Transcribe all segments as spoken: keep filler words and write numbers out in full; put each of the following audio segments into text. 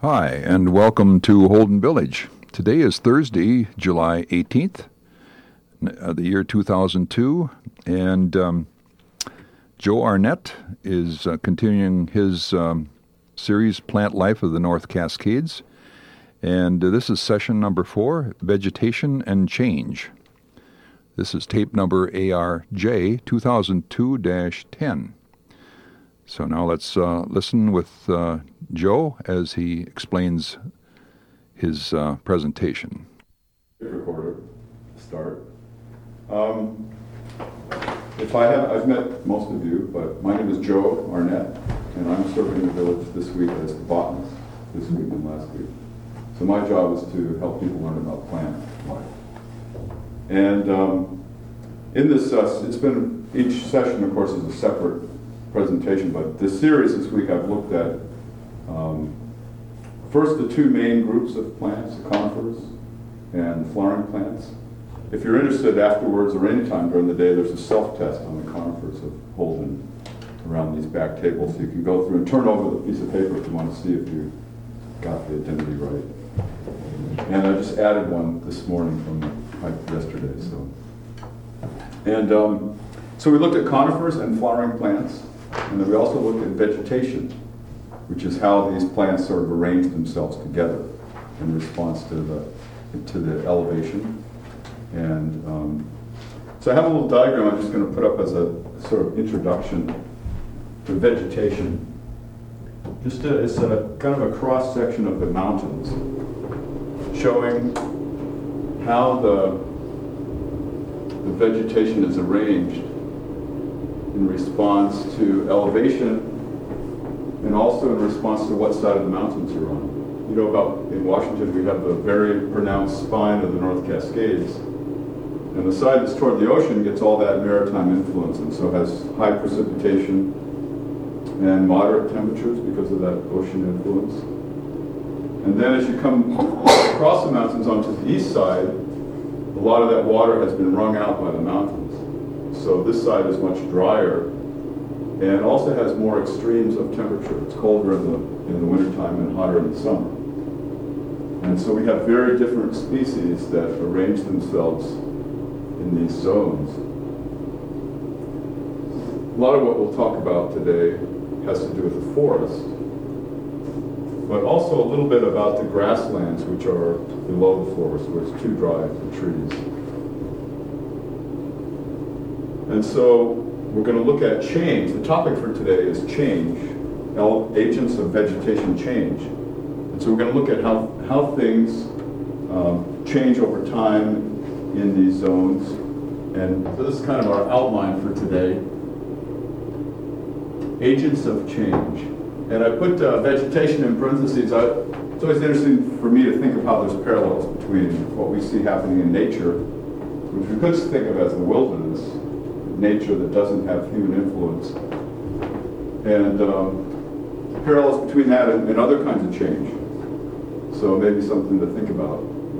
Hi, and welcome to Holden Village. Today is Thursday, July eighteenth, uh, the year two thousand two, and um, Joe Arnett is uh, continuing his um, series, Plant Life of the North Cascades, and uh, this is session number four, Vegetation and Change. This is tape number A R J two thousand two dash ten. So now let's uh, listen with uh, Joe as he explains his uh, presentation. Recorder, start. Um, if I have, I've met most of you, but my name is Joe Arnett, and I'm serving the village this week as the botanist, this week and last week. So my job is to help people learn about plant life. And um, in this, uh, it's been, each session, of course, is a separate presentation, but this series this week I've looked at um, first the two main groups of plants, the conifers and flowering plants. If you're interested afterwards or anytime during the day, there's a self-test on the conifers of Holden around these back tables, so you can go through and turn over the piece of paper if you want to see if you got the identity right. And I just added one this morning from like yesterday. So, and um, so we looked at conifers and flowering plants. And then we also looked at vegetation, which is how these plants sort of arrange themselves together in response to the to the elevation. And um, so I have a little diagram I'm just going to put up as a sort of introduction to vegetation. Just a, it's a kind of a cross section of the mountains, showing how the the vegetation is arranged in response to elevation, and also in response to what side of the mountains you're on. You know, about in Washington we have the very pronounced spine of the North Cascades, and the side that's toward the ocean gets all that maritime influence, and so has high precipitation and moderate temperatures because of that ocean influence. And then as you come across the mountains onto the east side, a lot of that water has been wrung out by the mountains. So this side is much drier and also has more extremes of temperature. It's colder in the, in the wintertime and hotter in the summer. And so we have very different species that arrange themselves in these zones. A lot of what we'll talk about today has to do with the forest, but also a little bit about the grasslands which are below the forest, where it's too dry for trees. And so we're going to look at change. The topic for today is change, agents of vegetation change. And so we're going to look at how, how things um, change over time in these zones. And so this is kind of our outline for today. Agents of change. And I put uh, vegetation in parentheses. I, it's always interesting for me to think of how there's parallels between what we see happening in nature, which we could think of as the wilderness, nature that doesn't have human influence, and um, parallels between that and, and other kinds of change. So maybe something to think about,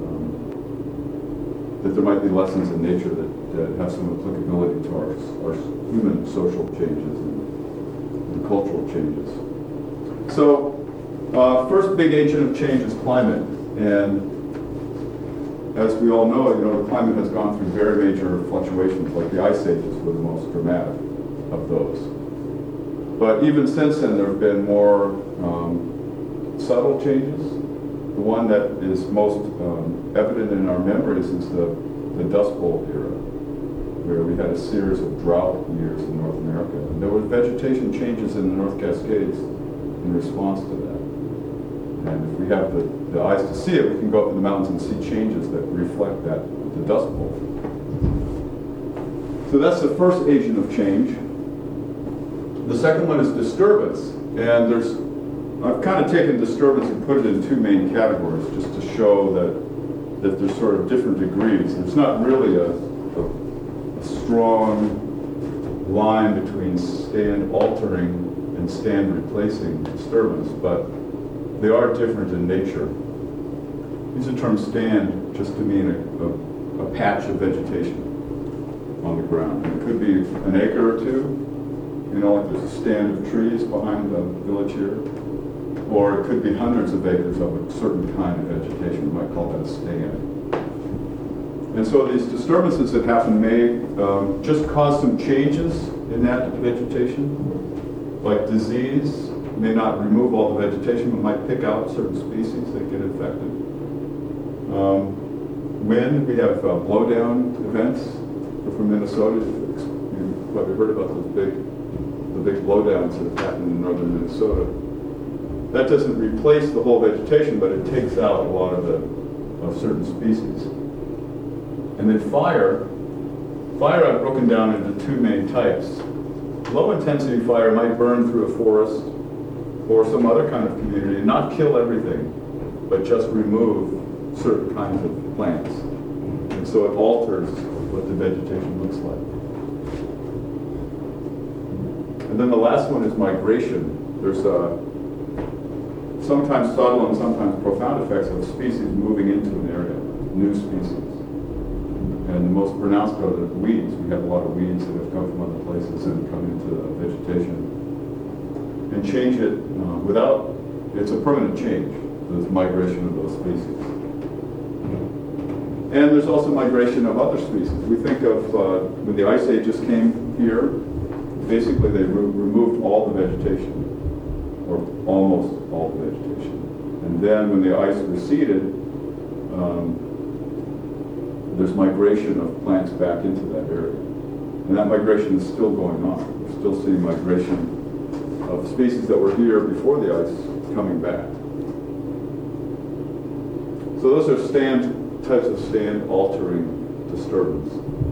um, that there might be lessons in nature that, that have some applicability to our, our human social changes and, and cultural changes. So uh, first big agent of change is climate, and as we all know, you know, the climate has gone through very major fluctuations, like the ice ages were the most dramatic of those. But even since then, there have been more um, subtle changes. The one that is most um, evident in our memories is the, the Dust Bowl era, where we had a series of drought years in North America. And there were vegetation changes in the North Cascades in response to that. And if we have the, the eyes to see it, we can go up in the mountains and see changes that reflect that, the Dust Bowl. So that's the first agent of change. The second one is disturbance. And there's, I've kind of taken disturbance and put it in two main categories, just to show that, that there's sort of different degrees. There's not really a, a, a strong line between stand altering and stand replacing disturbance, but they are different in nature. Use the term stand just to mean a, a, a patch of vegetation on the ground. And it could be an acre or two. You know, like there's a stand of trees behind the village here. or it could be hundreds of acres of a certain kind of vegetation. We might call that a stand. And so these disturbances that happen may um, just cause some changes in that vegetation, like disease. May not remove all the vegetation, but might pick out certain species that get infected. Um, wind, we have uh, blowdown events. We're from Minnesota. You've probably heard about those big, the big blowdowns that have happened in northern Minnesota. That doesn't replace the whole vegetation, but it takes out a lot of the of certain species. And then fire. Fire I've broken down into two main types. Low intensity fire might burn through a forest or some other kind of community and not kill everything, but just remove certain kinds of plants. And so it alters what the vegetation looks like. And then the last one is migration. There's a sometimes subtle and sometimes profound effects of species moving into an area, new species. And the most pronounced are the weeds. We have a lot of weeds that have come from other places and come into the vegetation. And change it uh, without, it's a permanent change, this migration of those species. And there's also migration of other species. We think of uh, when the ice ages came here, basically they re- removed all the vegetation, or almost all the vegetation. And then when the ice receded, um, there's migration of plants back into that area. And that migration is still going on. We're still seeing migration of species that were here before the ice coming back. So those are stand types of stand altering disturbance.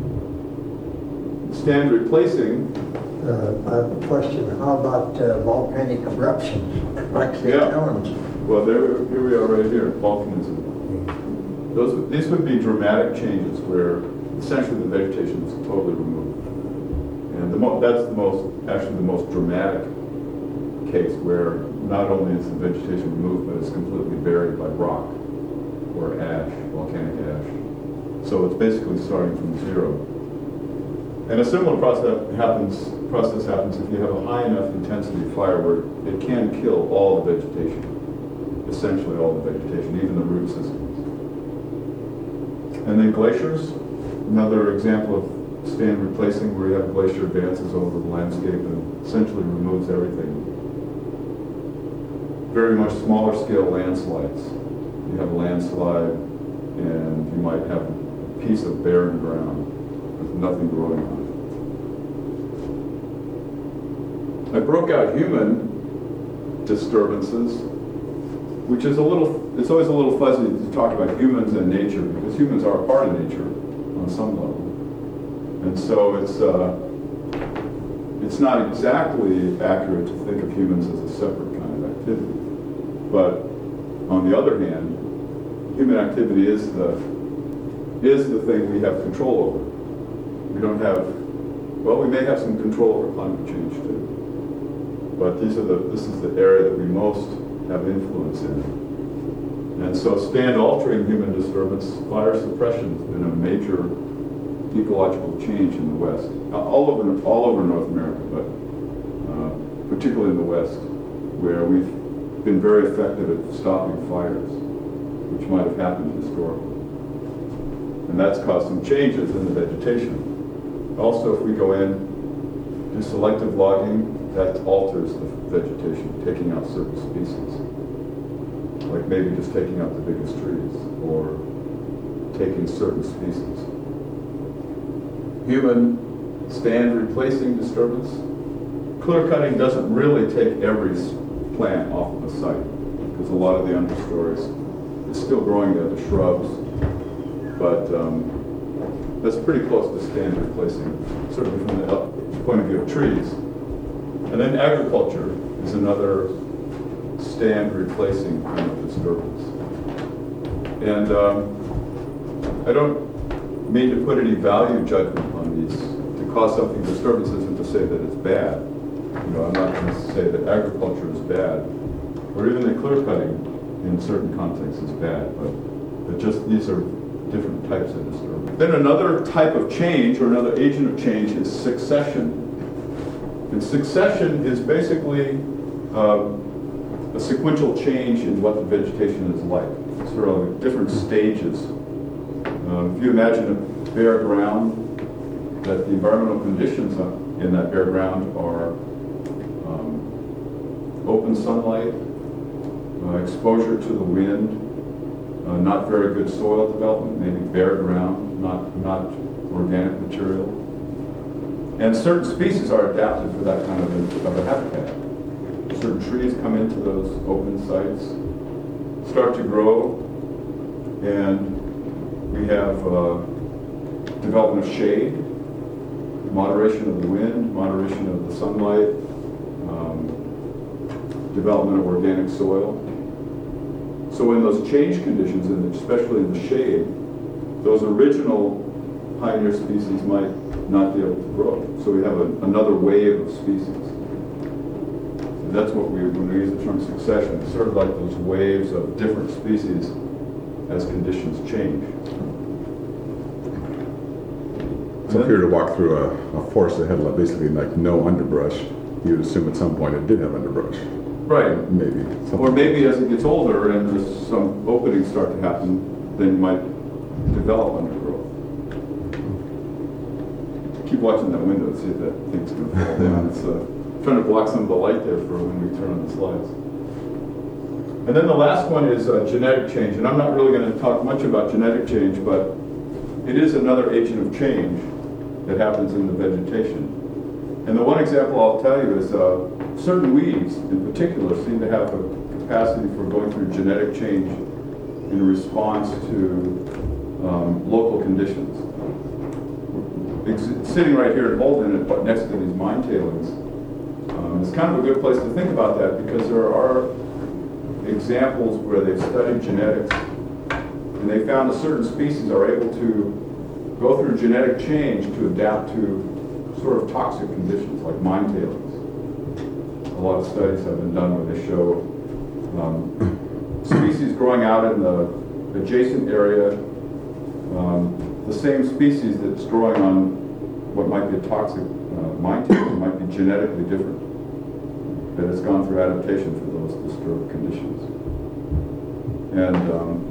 Stand replacing. Uh, I have a question. How about uh, volcanic eruptions, like the Yeah. Jones? Well, there, here we are right here, volcanism. Those, these would be dramatic changes where essentially the vegetation is totally removed. And the mo- that's the most, actually the most dramatic case where not only is the vegetation removed, but it's completely buried by rock or ash, volcanic ash. So it's basically starting from zero. And a similar process happens, process happens if you have a high enough intensity fire where it can kill all the vegetation, essentially all the vegetation, even the root systems. And then glaciers, another example of stand replacing where you have glacier advances over the landscape and essentially removes everything. Very much smaller scale landslides. You have a landslide and you might have a piece of barren ground with nothing growing on it. I broke out human disturbances, which is a little, it's always a little fuzzy to talk about humans and nature because humans are a part of nature on some level. And so it's, uh, it's not exactly accurate to think of humans as a separate kind of activity. But on the other hand, human activity is the is the thing we have control over. We don't have, well, we may have some control over climate change too. But these are the this is the area that we most have influence in. And so stand altering human disturbance, fire suppression has been a major ecological change in the West. All over all over North America, but uh, particularly in the West, where we've been very effective at stopping fires, which might have happened historically. And that's caused some changes in the vegetation. Also, if we go in, do selective logging, that alters the vegetation, taking out certain species. Like maybe just taking out the biggest trees, or taking certain species. Human stand replacing disturbance. Clear cutting doesn't really take every plant off of the site, because a lot of the understories is still growing there, the shrubs, but um, that's pretty close to stand replacing, certainly from the point of view of trees. And then agriculture is another stand replacing kind of disturbance. And um, I don't mean to put any value judgment on these. To cause something disturbance isn't to say that it's bad. You know, I'm not going to say that agriculture is bad, or even that clear cutting in certain contexts is bad, but, but just these are different types of disturbance. Then another type of change, or another agent of change, is succession. And succession is basically um, a sequential change in what the vegetation is like, sort of different stages. Uh, if you imagine a bare ground, that the environmental conditions in that bare ground are um, open sunlight, uh, exposure to the wind, uh, not very good soil development, maybe bare ground, not, not organic material. And certain species are adapted for that kind of a, of a habitat. Certain trees come into those open sites, start to grow, and we have uh, development of shade, moderation of the wind, moderation of the sunlight, um, development of organic soil. So in those change conditions, and especially in the shade, those original pioneer species might not be able to grow. So we have a, another wave of species. And that's what we, when we use the term succession, it's sort of like those waves of different species as conditions change. So if you were to walk through a, a forest that had like basically like no underbrush, you'd assume at some point it did have underbrush. Right. Maybe. Or maybe as it gets older and there's some openings start to happen, then you might develop undergrowth. Keep watching that window to see if that thing's going to fall down. It's uh, trying to block some of the light there for when we turn on the slides. And then the last one is uh, genetic change. And I'm not really going to talk much about genetic change, but it is another agent of change that happens in the vegetation. And the one example I'll tell you is uh, certain weeds in particular seem to have a capacity for going through genetic change in response to um, local conditions. Ex- sitting right here at Holden, next to these mine tailings, um, is kind of a good place to think about that, because there are examples where they've studied genetics and they found that certain species are able to go through genetic change to adapt to sort of toxic conditions like mine tailings. A lot of studies have been done where they show um, species growing out in the adjacent area, um, the same species that's growing on what might be a toxic uh, mine tailing might be genetically different, that it's gone through adaptation for those disturbed conditions. And um,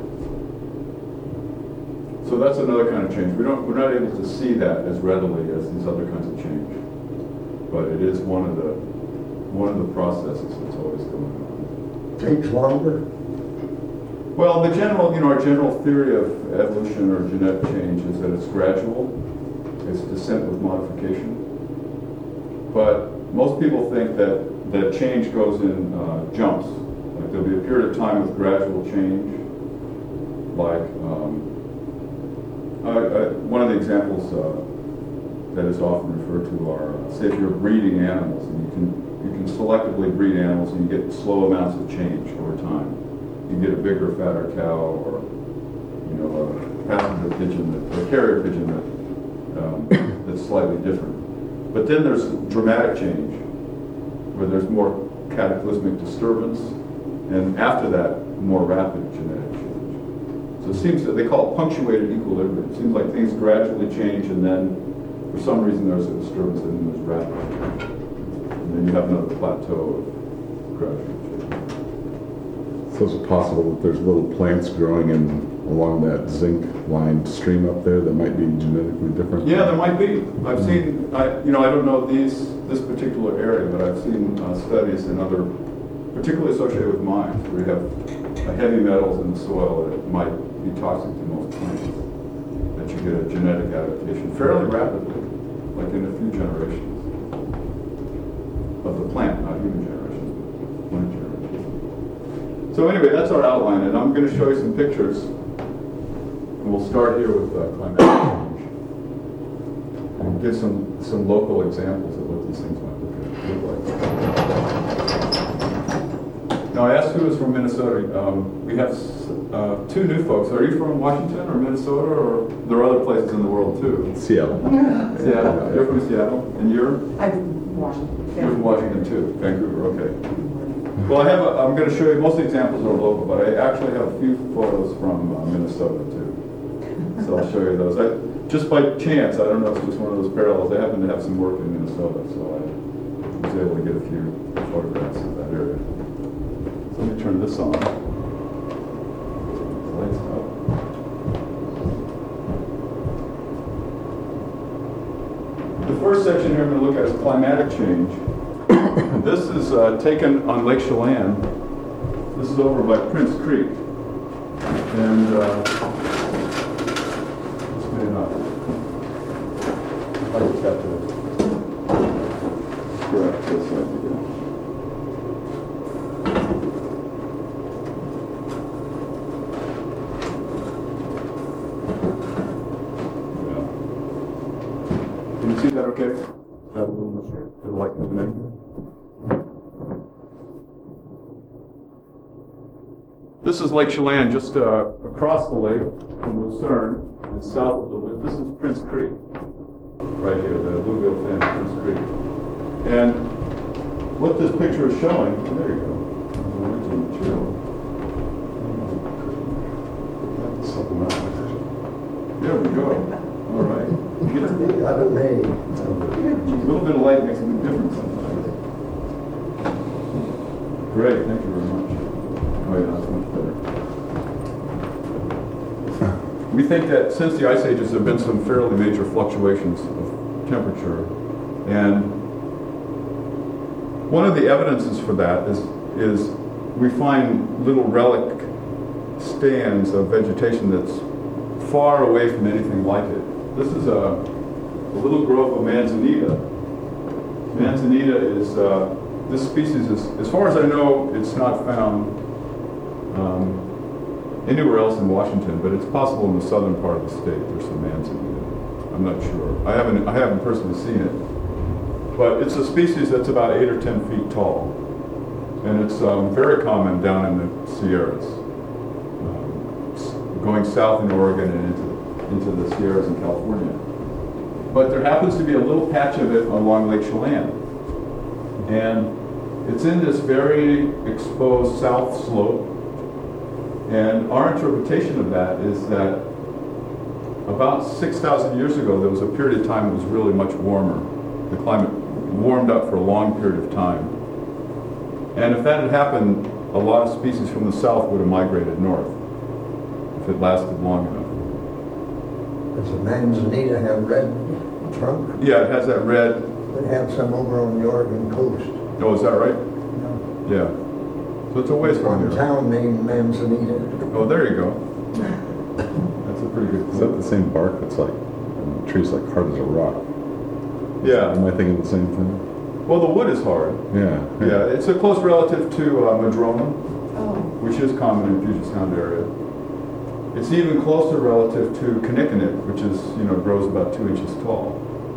so that's another kind of change. We don't, we're not able to see that as readily as these other kinds of change, but it is one of the one of the processes that's always going on. Takes longer. Well, the general, you know, our general theory of evolution or genetic change is that it's gradual, it's descent with modification. But most people think that that change goes in uh, jumps. Like there'll be a period of time with gradual change, like. Um, Uh, uh, one of the examples uh, that is often referred to are, uh, say, if you're breeding animals, and you can you can selectively breed animals, and you get slow amounts of change over time. You get a bigger, fatter cow, or you know, a passenger pigeon, that, or a carrier pigeon that um, that's slightly different. But then there's dramatic change, where there's more cataclysmic disturbance, and after that, more rapid genetic change. So it seems that they call it punctuated equilibrium. It seems like things gradually change, and then for some reason there's a disturbance, and then there's rapid change. And then you have another plateau of gradual change. So is it possible that there's little plants growing in along that zinc-lined stream up there that might be genetically different? Yeah, there might be. I've seen, I, you know, I don't know these this particular area, but I've seen uh, studies in other, particularly associated with mines, where you have uh, heavy metals in the soil that might be toxic to most plants, that you get a genetic adaptation fairly rapidly, like in a few generations of the plant, not human generations, but plant generations. So anyway, that's our outline, and I'm going to show you some pictures, and we'll start here with uh, climate change, and give some some local examples of what these things might look, look like. Now, I asked who was from Minnesota. Um, we have uh, two new folks. Are you from Washington or Minnesota, or there are other places in the world too? Seattle. Seattle. You're from Seattle, and you're? I'm from Washington. You're from Washington too. Vancouver. Okay. Well, I have. A, I'm going to show you. Most of the examples are local, but I actually have a few photos from uh, Minnesota too. So I'll show you those. I, just by chance, I don't know if it's just one of those parallels. I happen to have some work in Minnesota, so I was able to get a few photographs of that area. Let me turn this on. Lights up. The first section here I'm going to look at is climatic change. This is uh, taken on Lake Chelan. This is over by Prince Creek. And uh, this may not. I just have to correct this idea. Yeah. Can you see that okay? That a little bit, the light coming in. This is Lake Chelan, just uh, across the lake from Lucerne, and south of the lake. This is Prince Creek, right here, the Bluegill Fin, Prince Creek. And what this picture is showing, oh, there you go, the original material. There we go. All right. Get it. I don't know. A little bit of light makes a big difference sometimes. Great, thank you very much. Oh yeah, that's much better. We think that since the ice ages, there have been some fairly major fluctuations of temperature, and one of the evidences for that is is we find little relic stands of vegetation that's far away from anything like it. This is a, a little grove of manzanita. Manzanita is uh, this species is, as far as I know, it's not found Um, anywhere else in Washington, but it's possible in the southern part of the state there's some manzanita. I'm not sure. I haven't I haven't personally seen it, but it's a species that's about eight or ten feet tall, and it's um, very common down in the Sierras, um, going south in Oregon and into into the Sierras in California. But there happens to be a little patch of it along Lake Chelan, and it's in this very exposed south slope. And our interpretation of that is that about six thousand years ago, there was a period of time that was really much warmer. The climate warmed up for a long period of time. And if that had happened, a lot of species from the south would have migrated north, if it lasted long enough. Does the manzanita have red trunk? Yeah, it has that red. They have some over on the Oregon coast. Oh, is that right? No. Yeah. So it's a ways from One here. town named Manzanita. Oh, there you go. That's a pretty good Is that clue. the same bark that's like, um, trees like hard as a rock? Yeah. Am I thinking the same thing? Well, the wood is hard. Yeah. Yeah, it's a close relative to uh, madrona, Oh, which is common in Puget Sound area. It's even closer relative to kinnikinnick, which is, you know, grows about two inches tall.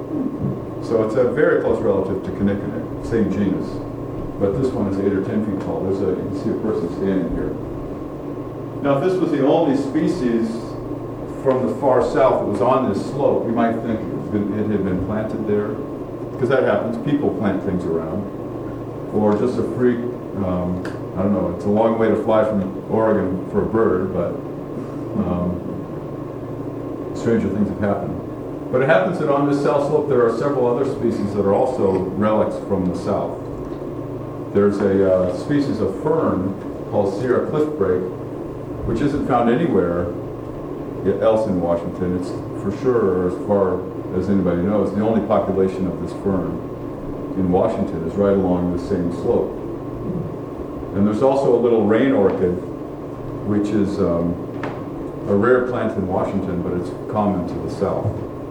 So it's a very close relative to kinnikinnick, same genus. But this one is eight or ten feet tall. There's a, you can see a person standing here. Now, if this was the only species from the far south that was on this slope, you might think it, been, it had been planted there, because that happens. People plant things around, or just a freak. Um, I don't know. It's a long way to fly from Oregon for a bird, but um, stranger things have happened. But it happens that on this south slope there are several other species that are also relics from the south. There's a uh, species of fern called Sierra cliffbrake, which isn't found anywhere else in Washington. It's for sure, as far as anybody knows, the only population of this fern in Washington is right along the same slope. And there's also a little rain orchid, which is um, a rare plant in Washington, but it's common to the south.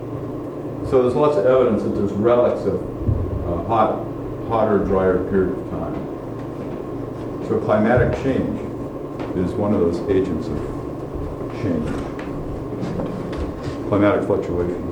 So there's lots of evidence that there's relics of uh, hot, hotter, drier period of time. So climatic change is one of those agents of change. Climatic fluctuation.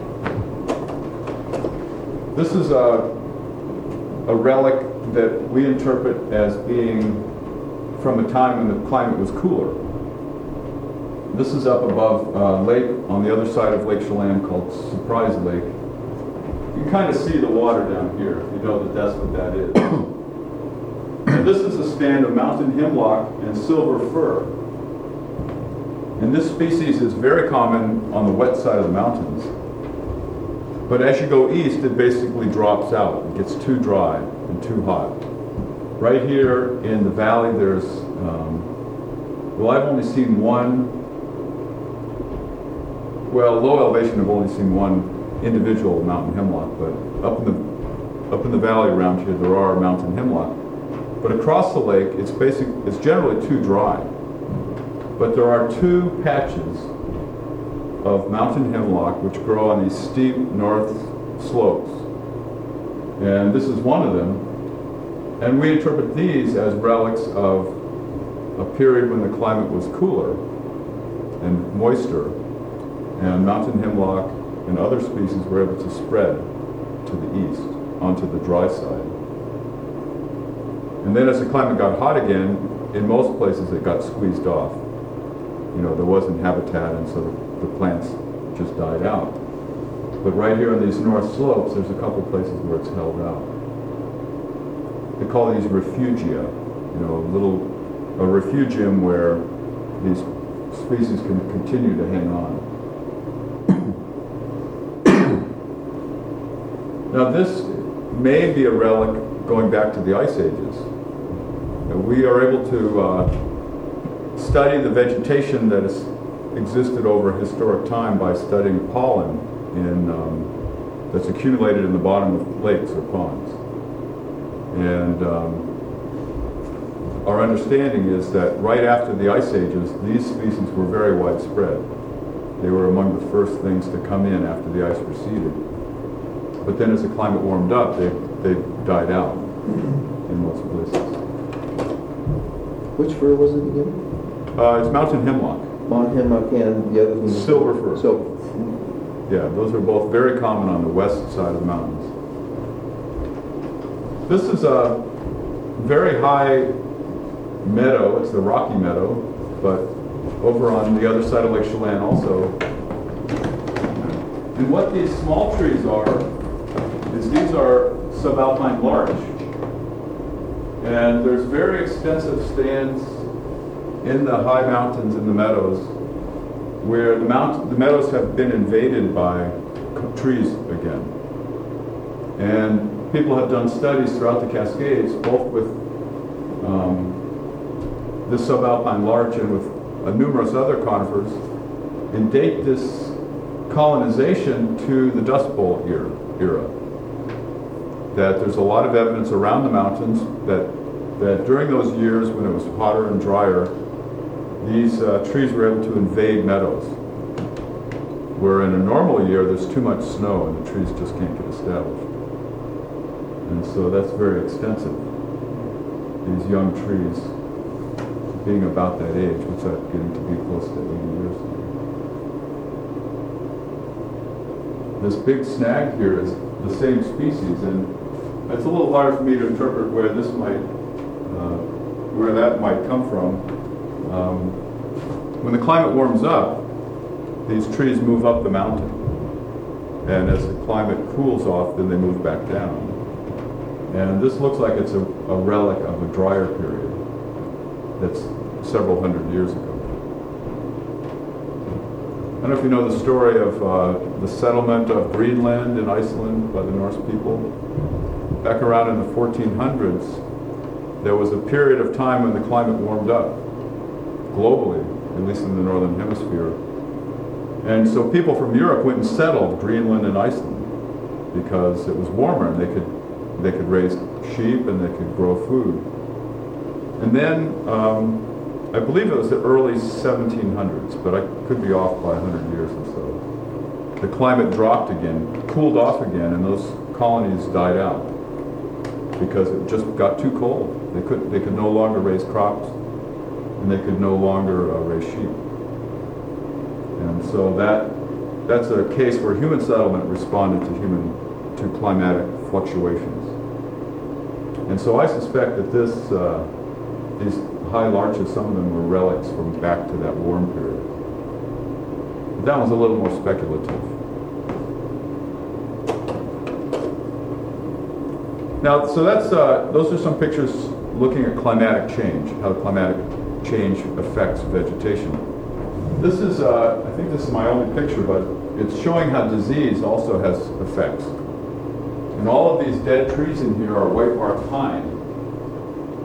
This is a, a relic that we interpret as being from a time when the climate was cooler. This is up above a lake on the other side of Lake Chelan called Surprise Lake. You can kind of see the water down here if you know that that's what that is. And this is a stand of mountain hemlock and silver fir. And this species is very common on the wet side of the mountains. But as you go east, it basically drops out. It gets too dry and too hot. right here in the valley, there's, um, well, I've only seen one, well, low elevation, I've only seen one individual mountain hemlock, but up in the up in the valley around here, there are mountain hemlock. But across the lake, it's basic, it's generally too dry. But there are two patches of mountain hemlock which grow on these steep north slopes. And this is one of them. And we interpret these as relics of a period when the climate was cooler and moister, and mountain hemlock and other species were able to spread to the east onto the dry side. And then as the climate got hot again, in most places it got squeezed off. You know, there wasn't habitat, and so the, the plants just died out. But right here on these north slopes, there's a couple places where it's held out. They call these refugia, you know, a little, a refugium where these species can continue to hang on. Now this may be a relic going back to the ice ages. We are able to uh, study the vegetation that has existed over historic time by studying pollen in, um, that's accumulated in the bottom of lakes or ponds. And um, our understanding is that right after the ice ages, these species were very widespread. They were among the first things to come in after the ice receded. But then as the climate warmed up, they, they died out in most places. Which fir was it again? Uh, it's mountain hemlock. Mount Hemlock and the other thing? Silver fir. Silver. Yeah, those are both very common on the west side of the mountains. This is a very high meadow. It's the Rocky Meadow, but over on the other side of Lake Chelan also. And what these small trees are, is these are subalpine larch. And there's very extensive stands in the high mountains in the meadows where the, mount, the meadows have been invaded by trees again. And people have done studies throughout the Cascades, both with um, the subalpine larch and with uh, numerous other conifers, and date this colonization to the Dust Bowl era, era. That there's a lot of evidence around the mountains that, that during those years when it was hotter and drier, these uh, trees were able to invade meadows. Where in a normal year there's too much snow and the trees just can't get established. And so that's very extensive. These young trees being about that age, which are getting to be close to eighty years now. This big snag here is the same species, and it's a little hard for me to interpret where this might, uh, where that might come from. Um, when the climate warms up, these trees move up the mountain, and as the climate cools off, then they move back down. And this looks like it's a, a relic of a drier period that's several hundred years ago. I don't know if you know the story of uh, the settlement of Greenland in Iceland by the Norse people. Back around in the fourteen hundreds, there was a period of time when the climate warmed up globally, at least in the northern hemisphere. And so people from Europe went and settled Greenland and Iceland because it was warmer and they could they could raise sheep and they could grow food. And then um, I believe it was the early seventeen hundreds, but I could be off by a hundred years or so. The climate dropped again, cooled off again, and those colonies died out because it just got too cold. They could they could no longer raise crops, and they could no longer uh, raise sheep. And so that that's a case where human settlement responded to human to climatic fluctuations. And so I suspect that this uh, these high larches, some of them were relics from back to that warm period. But that one's a little more speculative. Now, so that's uh, those are some pictures looking at climatic change, how climatic change affects vegetation. This is, uh, I think this is my only picture, but it's showing how disease also has effects. And all of these dead trees in here are white bark pine.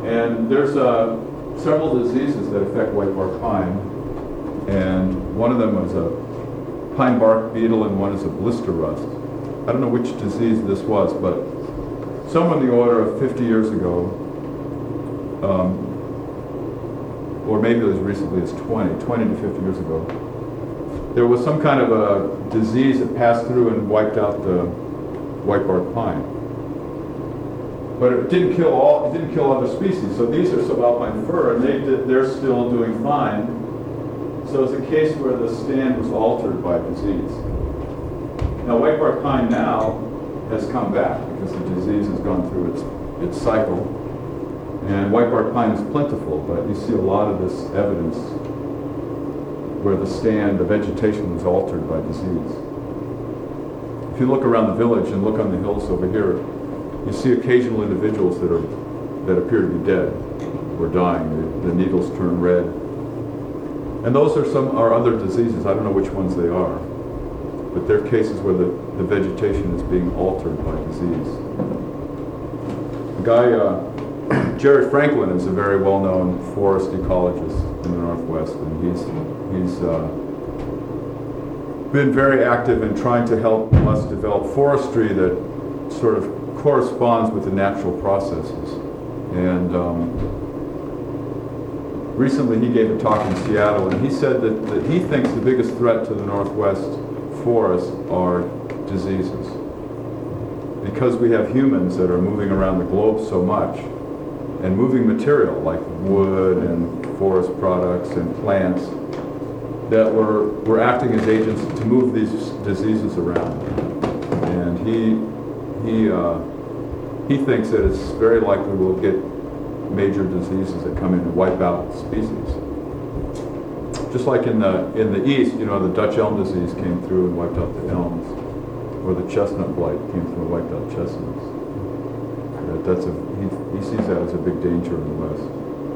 And there's uh, several diseases that affect white bark pine, and one of them was a pine bark beetle and one is a blister rust. I don't know which disease this was, but somewhere in the order of fifty years ago, um, or maybe as recently as twenty, twenty to fifty years ago, there was some kind of a disease that passed through and wiped out the white bark pine. But it didn't kill all, it didn't kill other species. So these are subalpine fir, and they did, they're still doing fine. So it's a case where the stand was altered by disease. Now white bark pine now has come back because the disease has gone through its, its cycle. And white bark pine is plentiful, but you see a lot of this evidence where the stand, the vegetation was altered by disease. If you look around the village and look on the hills over here, you see occasional individuals that are that appear to be dead or dying. The, the needles turn red. And those are some are other diseases. I don't know which ones they are. But they're cases where the, the vegetation is being altered by disease. The guy, uh, Jerry Franklin, is a very well-known forest ecologist in the Northwest, and he's he's uh, been very active in trying to help us develop forestry that sort of corresponds with the natural processes. And um, recently he gave a talk in Seattle, and he said that, that he thinks the biggest threat to the Northwest forests are diseases. Because we have humans that are moving around the globe so much, and moving material like wood and forest products and plants, that we're, we're acting as agents to move these diseases around. And he He, uh, he thinks that it's very likely we'll get major diseases that come in and wipe out species. Just like in the in the east, you know, the Dutch elm disease came through and wiped out the elms, or the chestnut blight came through and wiped out chestnuts. That, that's a he, he sees that as a big danger in the West.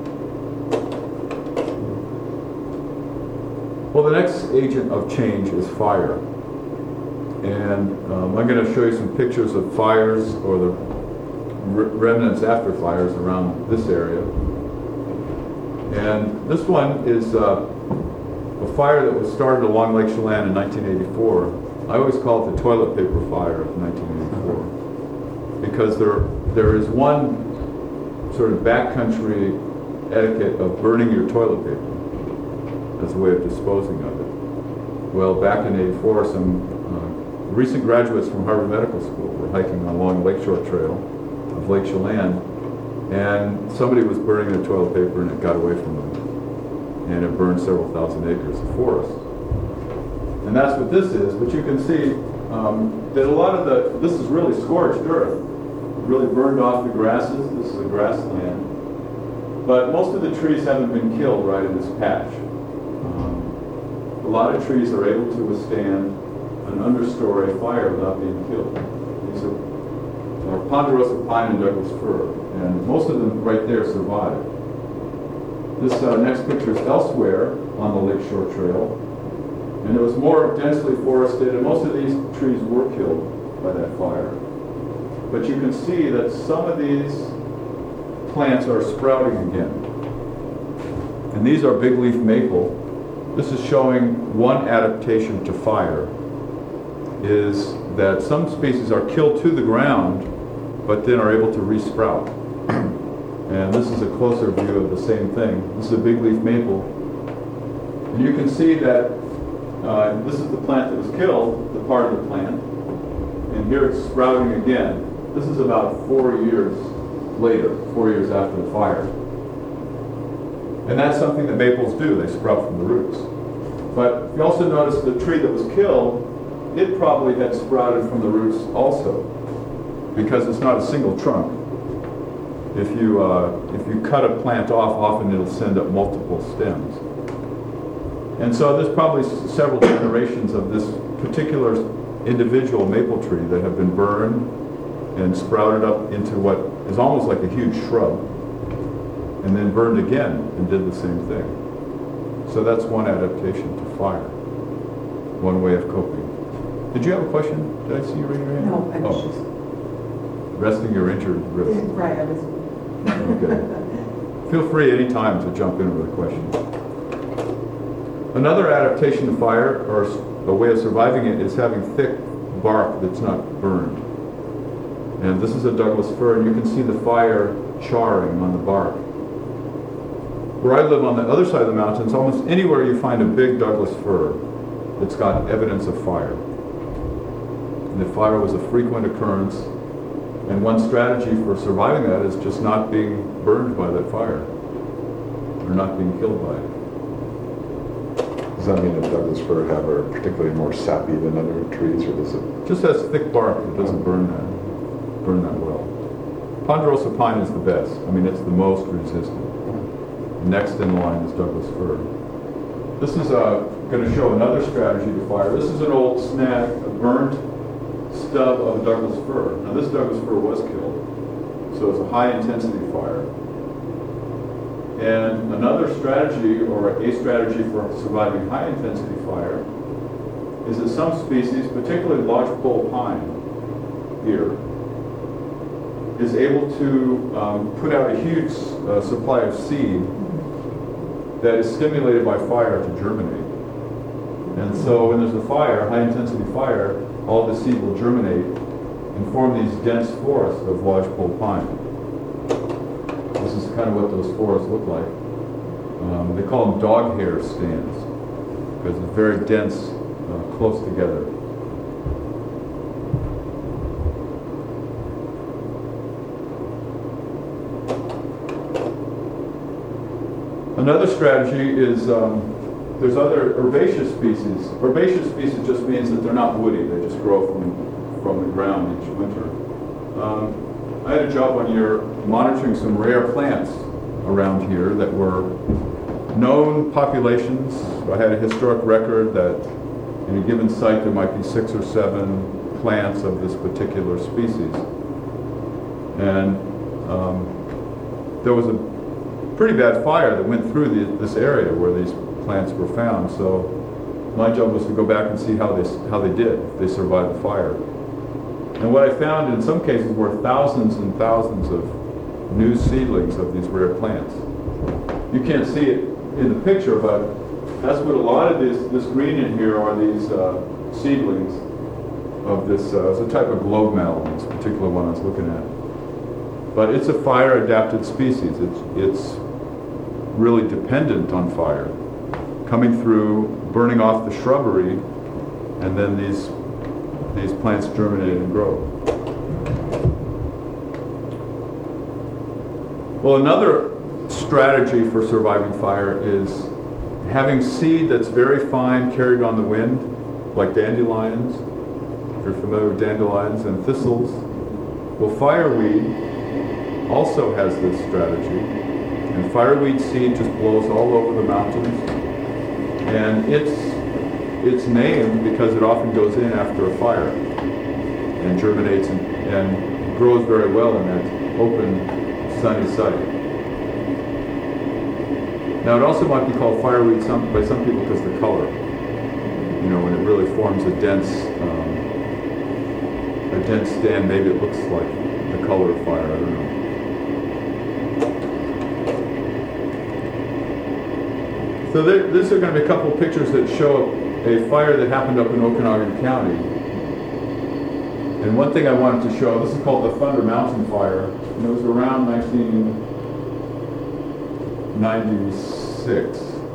Well, the next agent of change is fire. And um, I'm going to show you some pictures of fires or the re remnants after fires around this area. And this one is uh, a fire that was started along Lake Chelan in nineteen eighty-four. I always call it the toilet paper fire of nineteen eighty-four because there, there is one sort of backcountry etiquette of burning your toilet paper as a way of disposing of it. Well, back in eighty-four, some recent graduates from Harvard Medical School were hiking along Lakeshore Trail of Lake Chelan, and somebody was burning their toilet paper and it got away from them. And it burned several thousand acres of forest. And that's what this is, but you can see um, that a lot of the, this is really scorched earth. It really burned off the grasses. This is a grassland. But most of the trees haven't been killed right in this patch. Um, a lot of trees are able to withstand an understory fire without being killed. These are, are ponderosa pine and Douglas fir, and most of them right there survive. This uh, next picture is elsewhere on the Lakeshore Trail, and it was more densely forested, and most of these trees were killed by that fire. But you can see that some of these plants are sprouting again. And these are big leaf maple. This is showing one adaptation to fire, is that some species are killed to the ground, but then are able to resprout. And this is a closer view of the same thing. This is a big leaf maple. And you can see that uh, this is the plant that was killed, the part of the plant, and here it's sprouting again. This is about four years later, four years after the fire. And that's something that maples do, they sprout from the roots. But you also notice the tree that was killed, it probably had sprouted from the roots also, because it's not a single trunk. If you, uh, if you cut a plant off, often it'll send up multiple stems. And so there's probably s several generations of this particular individual maple tree that have been burned and sprouted up into what is almost like a huge shrub, and then burned again and did the same thing. So that's one adaptation to fire, one way of coping. Did you have a question? Did I see you raise your hand? No, I was oh. just... Resting your injured wrist. Right, I was... Okay. feel free anytime to jump in with a question. Another adaptation to fire, or a way of surviving it, is having thick bark that's not burned. And this is a Douglas fir, and you can see the fire charring on the bark. Where I live on the other side of the mountains, almost anywhere you find a big Douglas fir, it's got evidence of fire. And the fire was a frequent occurrence, and one strategy for surviving that is just not being burned by that fire, or not being killed by it. Does that mean that Douglas fir have are particularly more sappy than other trees, or does it? Just has thick bark that doesn't burn that, burn that well. Ponderosa pine is the best. I mean, it's the most resistant. Next in line is Douglas fir. This is uh, going to show another strategy to fire. This is an old snag, a burnt stub of a Douglas fir. Now this Douglas fir was killed, so it's a high intensity fire. And another strategy, or a strategy for surviving high intensity fire, is that some species, particularly lodgepole pine here, is able to um, put out a huge uh, supply of seed that is stimulated by fire to germinate. And so when there's a fire, high intensity fire, all the seed will germinate and form these dense forests of lodgepole pine. This is kind of what those forests look like. Um, they call them dog hair stands because it's very dense, uh, close together. Another strategy is um, there's other herbaceous species. Herbaceous species just means that they're not woody; they just grow from from the ground each winter. Um, I had a job one year monitoring some rare plants around here that were known populations. I had a historic record that in a given site there might be six or seven plants of this particular species, and um, there was a pretty bad fire that went through the, this area where these plants were found. So my job was to go back and see how they how they did, if they survived the fire. And what I found in some cases were thousands and thousands of new seedlings of these rare plants. You can't see it in the picture, but that's what a lot of this this green in here are these uh, seedlings of this. Uh, it's a type of globe mallow, this particular one I was looking at. But it's a fire-adapted species. It's it's really dependent on fire, coming through, burning off the shrubbery, and then these these plants germinate and grow. Well, another strategy for surviving fire is having seed that's very fine carried on the wind, like dandelions, if you're familiar with dandelions, and thistles. Well, fireweed also has this strategy, and fireweed seed just blows all over the mountains, and it's it's named because it often goes in after a fire and germinates and, and grows very well in that open, sunny site. Now it also might be called fireweed some, by some people because of the color. You know, when it really forms a dense um, a dense stand, maybe it looks like the color of fire, I don't know. So there, these are going to be a couple of pictures that show a fire that happened up in Okanagan County. And one thing I wanted to show, this is called the Thunder Mountain Fire, and it was around nineteen ninety-six.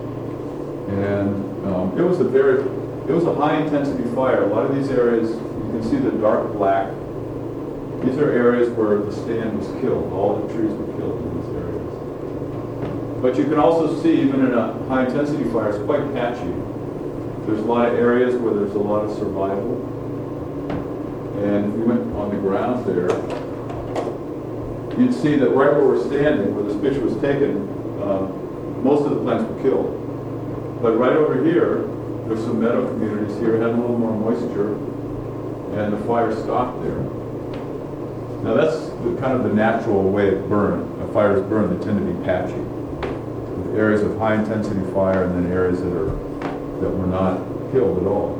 And um, it was a very, it was a high intensity fire. A lot of these areas, you can see the dark black. These are areas where the stand was killed. All the trees were killed in these areas. But you can also see, even in a high intensity fire, it's quite patchy. There's a lot of areas where there's a lot of survival. And if you went on the ground there, you'd see that right where we're standing, where this picture was taken, um, most of the plants were killed. But right over here, there's some meadow communities here, had a little more moisture, and the fire stopped there. Now that's the, kind of the natural way it burned. A fires burn, they tend to be patchy, with areas of high intensity fire and then areas that are that were not killed at all.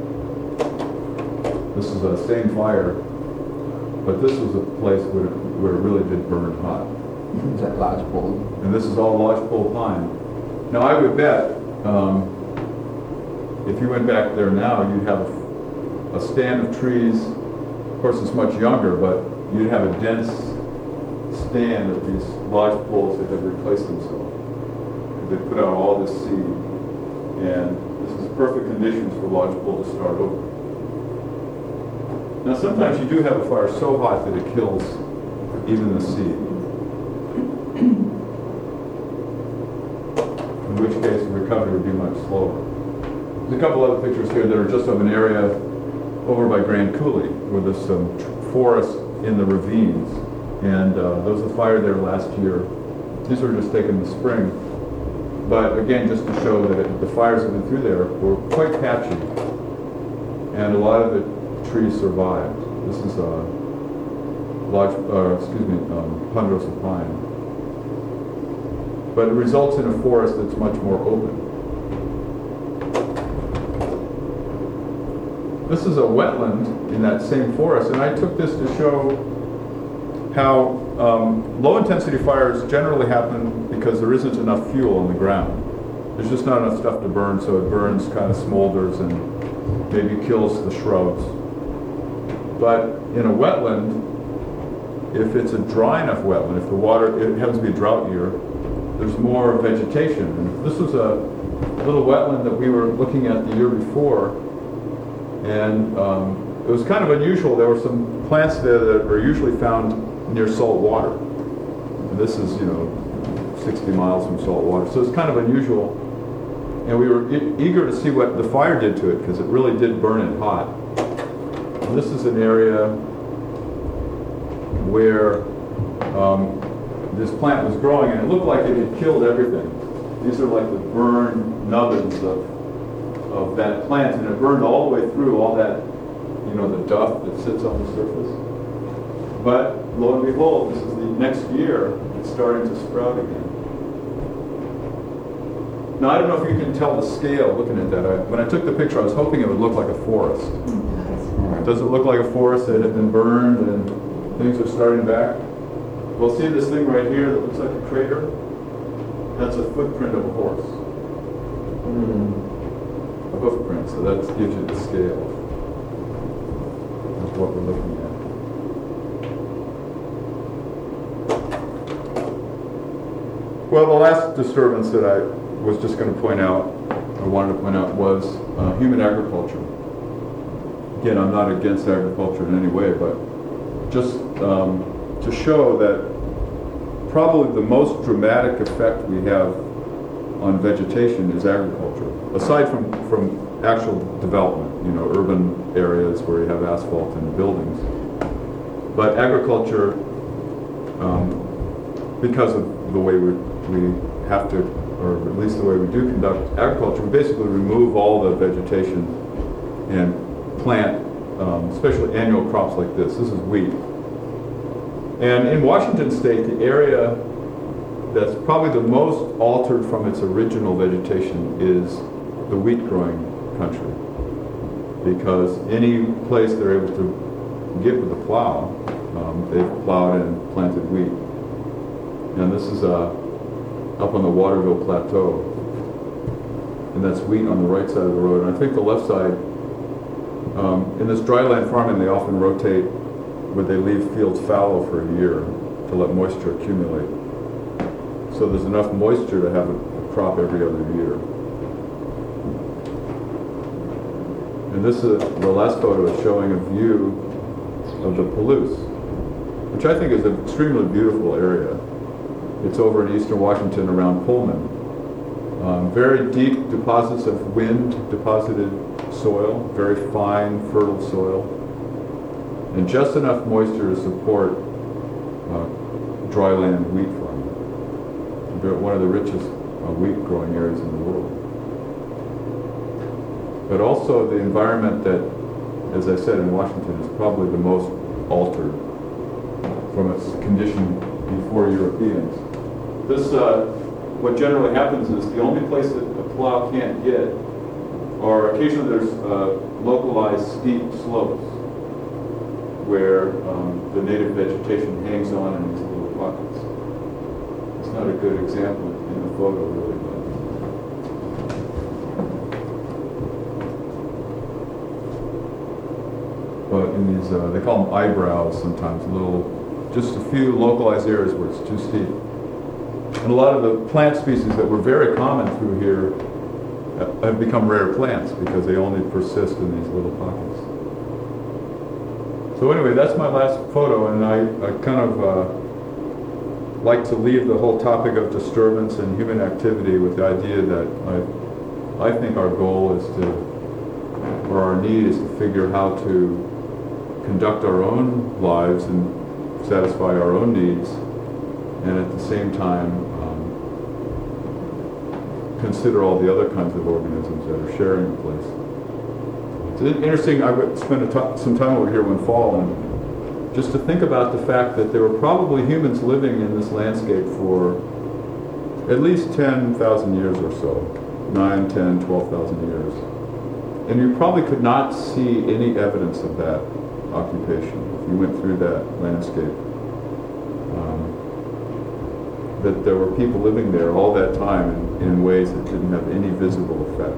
This is a same fire, but this was a place where it, where it really did burn hot. Is that lodgepole? And this is all lodgepole pine. Now, I would bet, um, if you went back there now, you'd have a, a stand of trees. Of course, it's much younger, but you'd have a dense stand of these lodgepoles that have replaced themselves. They put out all this seed, and this is perfect conditions for lodgepole to start over. Now, sometimes you do have a fire so hot that it kills even the seed. In which case the recovery would be much slower. There's a couple other pictures here that are just of an area over by Grand Coulee where there's some forest in the ravines. And uh, there was a fire there last year. These were just taken in the spring. But again, just to show that it, the fires that went through there were quite patchy. And a lot of the trees survived. This is a large, uh, excuse me, um, ponderosa pine. But it results in a forest that's much more open. This is a wetland in that same forest, and I took this to show how um, low-intensity fires generally happen because there isn't enough fuel on the ground. There's just not enough stuff to burn, so it burns, kind of smolders, and maybe kills the shrubs. But in a wetland, if it's a dry enough wetland, if the water, it happens to be a drought year, there's more vegetation. And this was a little wetland that we were looking at the year before, and um, it was kind of unusual. There were some plants there that are usually found near salt water. And this is, you know, sixty miles from salt water. So it's kind of unusual. And we were e- eager to see what the fire did to it, because it really did burn it hot. And this is an area where um, this plant was growing, and it looked like it had killed everything. These are like the burned nubbins of, of that plant, and it burned all the way through all that, you know, the duff that sits on the surface. But lo and behold, this is the next year, it's starting to sprout again. Now, I don't know if you can tell the scale looking at that. I, when I took the picture, I was hoping it would look like a forest. Does it look like a forest that had been burned and things are starting back? Well, see this thing right here that looks like a crater? That's a footprint of a horse. Mm. A hoof print, so that gives you the scale of what we're looking at. Well, the last disturbance that I was just going to point out, or wanted to point out, was uh, human agriculture. Again, I'm not against agriculture in any way, but just um, to show that probably the most dramatic effect we have on vegetation is agriculture, aside from, from actual development, you know, urban areas where you have asphalt and buildings. But agriculture, um, because of the way we, we have to, or at least the way we do conduct agriculture, we basically remove all the vegetation and plant, um, especially annual crops like this. This is wheat. And in Washington State, the area that's probably the most altered from its original vegetation is the wheat growing country. Because any place they're able to get with the plow, um, they've plowed and planted wheat. And this is uh, up on the Waterville Plateau. And that's wheat on the right side of the road. And I think the left side, um, in this dryland farming, they often rotate where they leave fields fallow for a year to let moisture accumulate. So there's enough moisture to have a, a crop every other year. And this is the last photo is showing a view of the Palouse, which I think is an extremely beautiful area. It's over in eastern Washington around Pullman. Um, very deep deposits of wind deposited soil, very fine, fertile soil, and just enough moisture to support uh, dryland wheat farming. One of the richest uh, wheat growing areas in the world. But also the environment that, as I said, in Washington is probably the most altered from its condition before Europeans. This, uh, what generally happens is the only place that a plow can't get, or occasionally there's uh, localized steep slopes where um, the native vegetation hangs on in these little pockets. not a good example in the photo, really. But, but in these, uh, they call them eyebrows sometimes, little, just a few localized areas where it's too steep. And a lot of the plant species that were very common through here have become rare plants because they only persist in these little pockets. So anyway, that's my last photo, and I, I kind of uh, like to leave the whole topic of disturbance and human activity with the idea that I, I think our goal is to, or our need is to figure how to conduct our own lives and satisfy our own needs, and at the same time um, consider all the other kinds of organisms that are sharing the place. It's interesting, I spent some time over here one fall, and just to think about the fact that there were probably humans living in this landscape for at least ten thousand years or so, nine, ten, twelve thousand years. And you probably could not see any evidence of that occupation if you went through that landscape. Um, that there were people living there all that time in, in ways that didn't have any visible effect.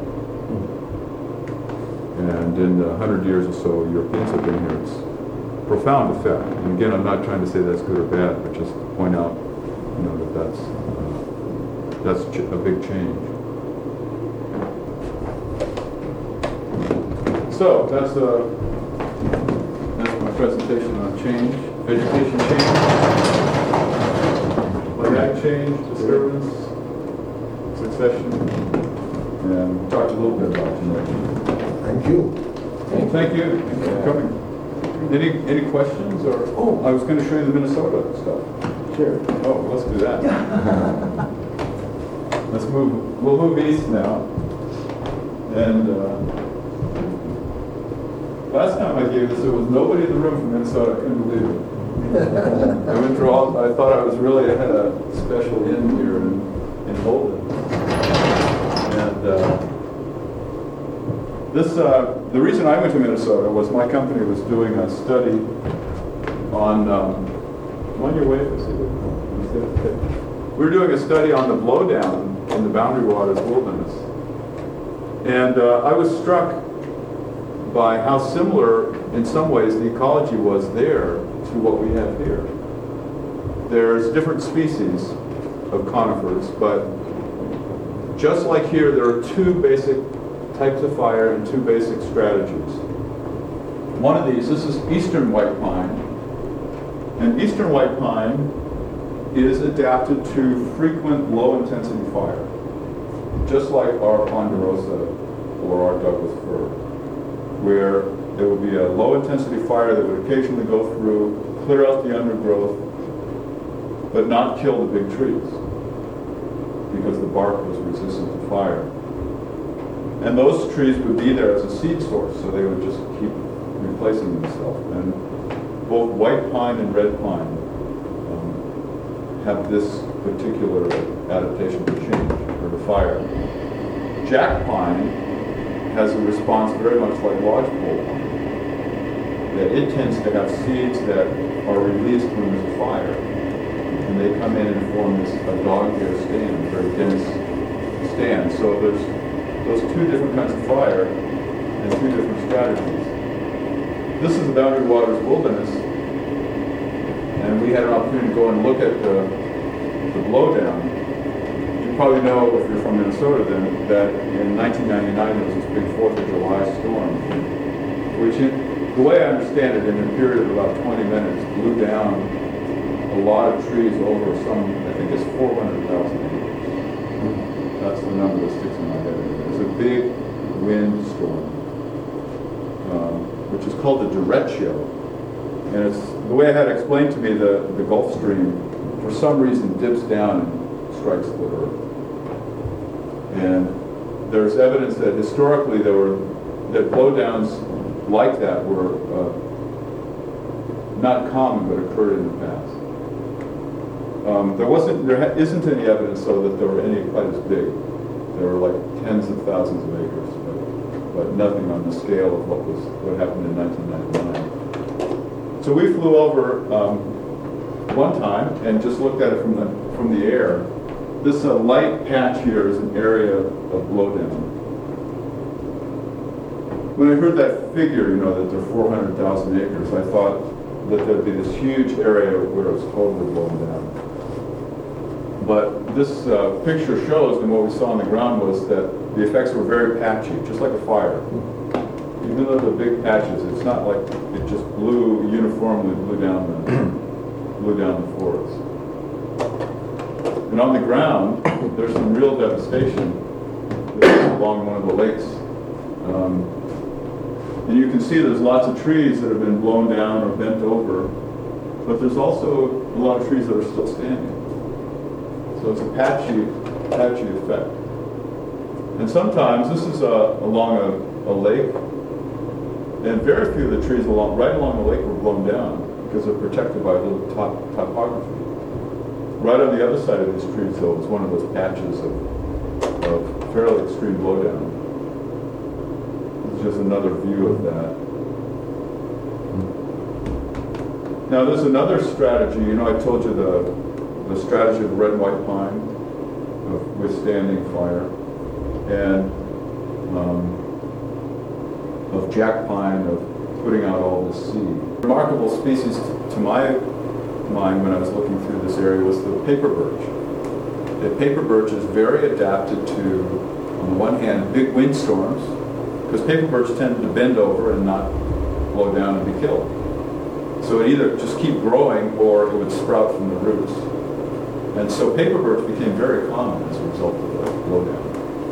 And in the hundred years or so Europeans have been here, it's a profound effect. And again, I'm not trying to say that's good or bad, but just to point out, you know, that that's, uh, that's ch- a big change. So that's, uh, that's my presentation on change, vegetation change. Climate change, disturbance, succession, and talked a little bit about genetic. Thank you. Well, thank you. Thank you for coming. Any any questions or oh, I was going to show you the Minnesota stuff. Sure. Oh, let's do that. Let's move. We'll move east now. And uh, last time I gave this, there was nobody in the room from Minnesota. I couldn't believe it. I went through all, I thought I was really, I had a special inn here in, in Holden. And uh, this, uh, the reason I went to Minnesota was my company was doing a study on, um, on your way, we were doing a study on the blowdown in the Boundary Waters wilderness. And uh, I was struck by how similar, in some ways, the ecology was there to what we have here. There's different species of conifers, but just like here, there are two basic types of fire and two basic strategies. One of these, this is eastern white pine, and eastern white pine is adapted to frequent low-intensity fire, just like our ponderosa or our Douglas fir, where there would be a low-intensity fire that would occasionally go through, clear out the undergrowth, but not kill the big trees, because the bark was resistant to fire. And those trees would be there as a seed source, so they would just keep replacing themselves. And both white pine and red pine um, have this particular adaptation to change, or to fire. Jack pine has a response very much like lodgepole pine, that it tends to have seeds that are released when there's a fire, and they come in and form this a dog-ear stand, a very dense stand. So there's those two different kinds of fire and two different strategies. This is the Boundary Waters wilderness, and we had an opportunity to go and look at the, the blowdown. You probably know, if you're from Minnesota, then, that in nineteen ninety-nine there was this big fourth of July storm, which, in, the way I understand it, in a period of about twenty minutes, blew down a lot of trees over some, I think it's four hundred thousand acres. That's the number that sticks in my head. It's a big wind storm, um, which is called the derecho. And it's, the way I had explained to me, the, the Gulf Stream, for some reason, dips down and strikes the earth. And there's evidence that historically there were, that blowdowns like that were uh, not common, but occurred in the past. Um, there wasn't, there ha- isn't any evidence, though, that there were any quite as big. There were like tens of thousands of acres, but, but nothing on the scale of what was what happened in nineteen ninety-nine. So we flew over um, one time and just looked at it from the, from the air. This uh, light patch here is an area of blowdown. When I heard that figure, you know, that there are four hundred thousand acres, I thought that there'd be this huge area where it was totally blown down. But this uh, picture shows, and what we saw on the ground was that the effects were very patchy, just like a fire. Even though the big patches, it's not like it just blew uniformly, blew down the, blew down the forest. And on the ground, there's some real devastation along one of the lakes. Um, and you can see there's lots of trees that have been blown down or bent over, but there's also a lot of trees that are still standing. So it's a patchy, patchy effect. And sometimes, this is uh, along a, a lake, and very few of the trees along, right along the lake were blown down because they're protected by a little top, topography. Right on the other side of these trees, though, is one of those patches of, of fairly extreme blowdown. This is just another view of that. Now, there's another strategy. You know, I told you the, the strategy of the red and white pine, of withstanding fire, and um, of jack pine, of putting out all the seed. Remarkable species to my mind when I was looking through this area was the paper birch. The paper birch is very adapted to, on the one hand, big windstorms, because paper birch tended to bend over and not blow down and be killed. So it either just keep growing or it would sprout from the roots. And so paper birch became very common as a result of the blowdown.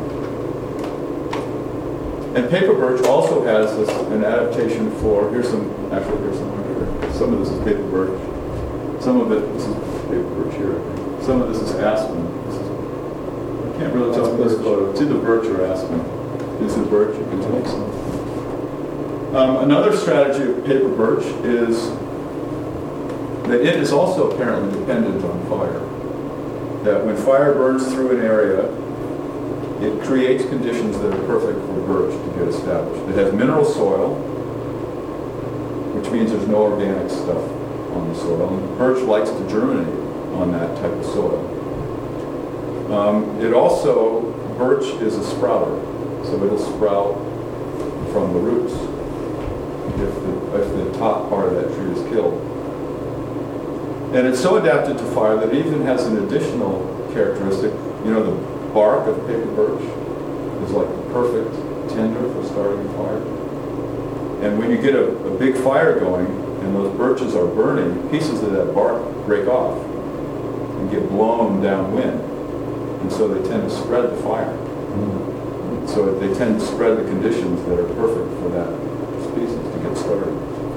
And paper birch also has this, an adaptation for, here's some, actually here's some here. Some of this is paper birch. Some of it, this is paper birch here. Some of this is aspen. This is, I can't really tell from this photo. It's either birch or aspen. This is birch, you can tell some. Um, another strategy of paper birch is that it is also apparently dependent on fire. That when fire burns through an area, it creates conditions that are perfect for birch to get established. It has mineral soil, which means there's no organic stuff on the soil. And birch likes to germinate on that type of soil. Um, it also, birch is a sprouter, so it'll sprout from the roots if the, if the top part of that tree is killed. And it's so adapted to fire that it even has an additional characteristic. You know, the bark of paper birch is like perfect tinder for starting a fire. And when you get a, a big fire going and those birches are burning, pieces of that bark break off and get blown downwind. And so they tend to spread the fire. Mm-hmm. So they tend to spread the conditions that are perfect for that species to get started.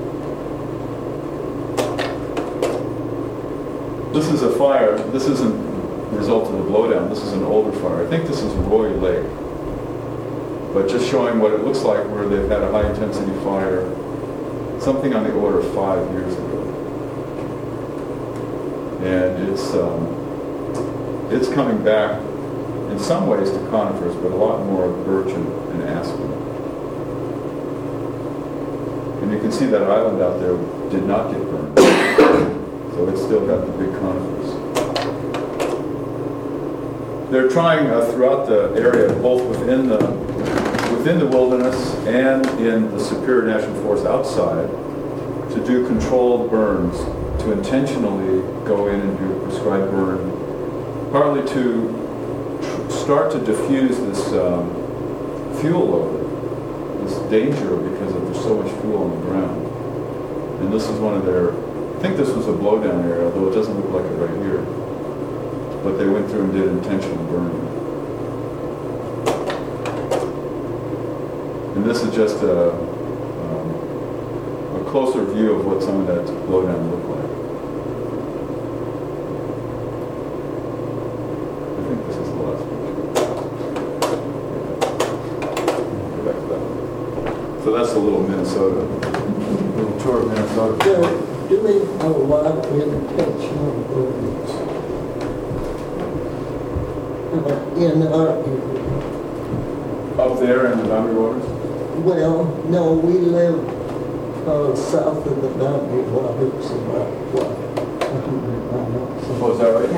This is a fire. This isn't the result of the blowdown. This is an older fire. I think this is Roy Lake. But just showing what it looks like where they've had a high intensity fire, something on the order of five years ago. And it's um, it's coming back in some ways to conifers, but a lot more of birch and, and aspen. And you can see that island out there did not get burned. So it's still got the big conifers. They're trying uh, throughout the area, both within the within the wilderness and in the Superior National Forest outside, to do controlled burns, to intentionally go in and do a prescribed burn, partly to tr- start to diffuse this um, fuel load, this danger because of there's so much fuel on the ground. And this is one of their, I think this was a blowdown area, although it doesn't look like it right here. But they went through and did intentional burning. And this is just a, um, a closer view of what some of that blowdown looked like. I think this is the last picture. Go back to that one. So that's a little Minnesota, little tour of Minnesota. So, do we have a lot of intentional burnings? In our area? Up there in the Boundary Waters? Well, no, we live uh, south of the Boundary Waters about, what, Oh, is that right?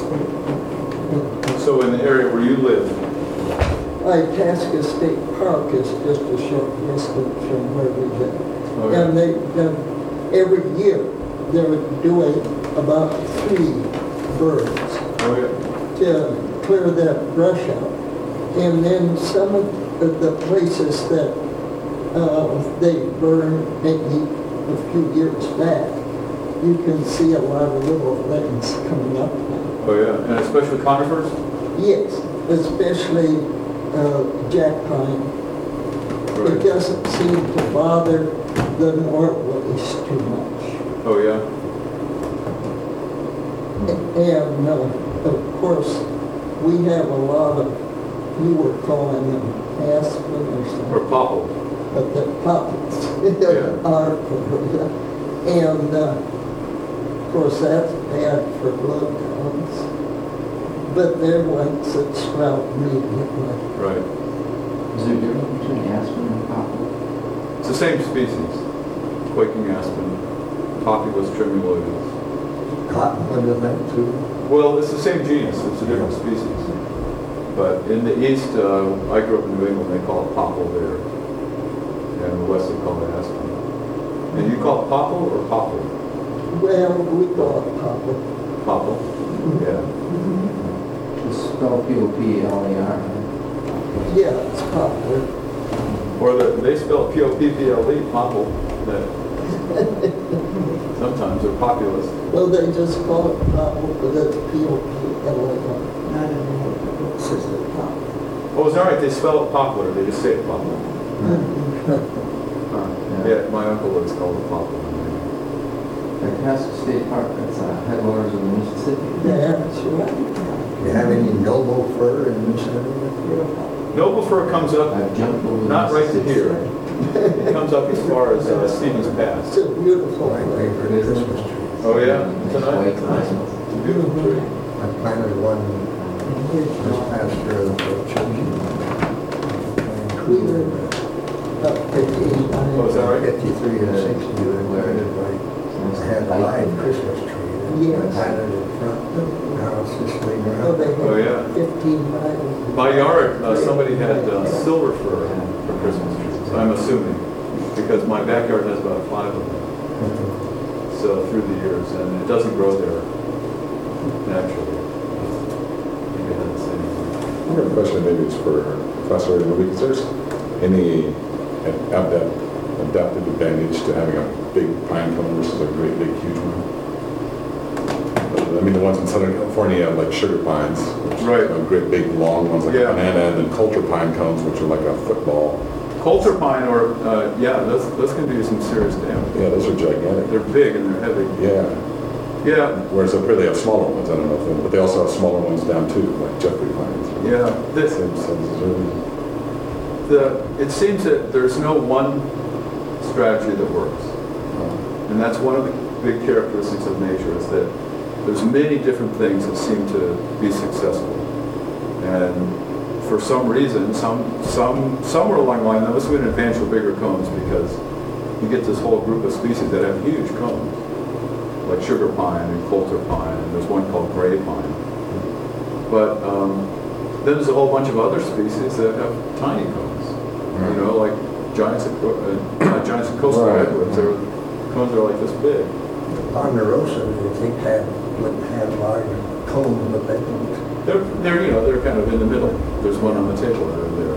So in the area where you live, Itasca State Park is just a short distance from where we live. Okay. And they, um, every year, they're doing about three birds oh yeah, to clear that brush out. And then some of the- the places that uh, they burned maybe a few years back, you can see a lot of little things coming up now. oh yeah, and especially conifers? Yes, especially uh, jack pine. It doesn't seem to bother the northerlies too much. Oh yeah, And uh, of course, we have a lot of, you were calling them aspen or or something, popple. but the poppets Yeah. are, and uh, of course, that's bad for bloodhounds. But they're ones that sprout immediately. Right. Is there a difference between aspen and poplar? It's the same species. Quaking aspen, Populus tremuloides. Cottonwood in that too. Well, it's the same genus, it's a different species. But in the east, uh, I grew up in New England, they call it popple there. And in the west, they call it aspen. And you call it popple or popple? Well, we call it poplar. Popple? Yeah. It's spelled P O P L A R. Yeah, it's poplar. Or the, they spell P O P P L E, popple, that sometimes they're populous. Well, they just call it poplar, but it's P O P L A R. Not anymore. It says it poplar. Oh, it's all right, they spell it poplar, they just say it poplar. Huh. Yeah, my uncle was called it poplar. Itasca State Park, that's uh, headwaters of the Mississippi. Yeah, that's right. You have any noble fir in this area? Noble fir comes up, I've jumped over. not the right to Mississippi. here. It comes up as far as uh, Stevens Pass. It's a beautiful My place. favorite Christmas tree. Oh, yeah? It's Tonight? white It's pine. a beautiful tree. I planted one this past year for children. We were about fifty-eight. Oh, is that right? Fifty-three and sixty, they planted like, I had five Christmas trees. I Yes. planted in front, now it's just laying Oh, around. they Oh, yeah. had fifteen miles. My yard, uh, somebody had uh, silver fir for Christmas trees, I'm assuming, because my backyard has about five of them. So through the years, and it doesn't grow there naturally. I think it had the same. I have a question, maybe it's for Professor Louis. Is there any adapt- adaptive advantage to having a big pine cone versus a great big huge one? I mean, the ones in Southern California have like sugar pines, which Right. are great big long ones like Yeah. a banana, and then coulter pine cones, which are like a football. Coulter pine, or, uh, yeah, those, those can do some serious damage. Yeah, those are gigantic. They're big and they're heavy. Yeah. Yeah, Whereas up here they have smaller ones. I don't know if they, but they also have smaller ones down too, like Jeffrey pines. yeah. This, Same size as early. the, it seems that there's no one strategy that works. And that's one of the big characteristics of nature, is that there's many different things that seem to be successful. And for some reason, some, some, somewhere along the line, there must have been an advantage for bigger cones, because you get this whole group of species that have huge cones, like sugar pine and coulter pine, and there's one called gray pine. But um, then there's a whole bunch of other species that have tiny cones, you know, like giants, of, uh, not giants of coastal Right. redwoods. Their cones are like this big. Ponderosa, they think have, wouldn't have large cones, but they don't. They're, they're, you know, they're kind of in the middle. There's one on the table over there.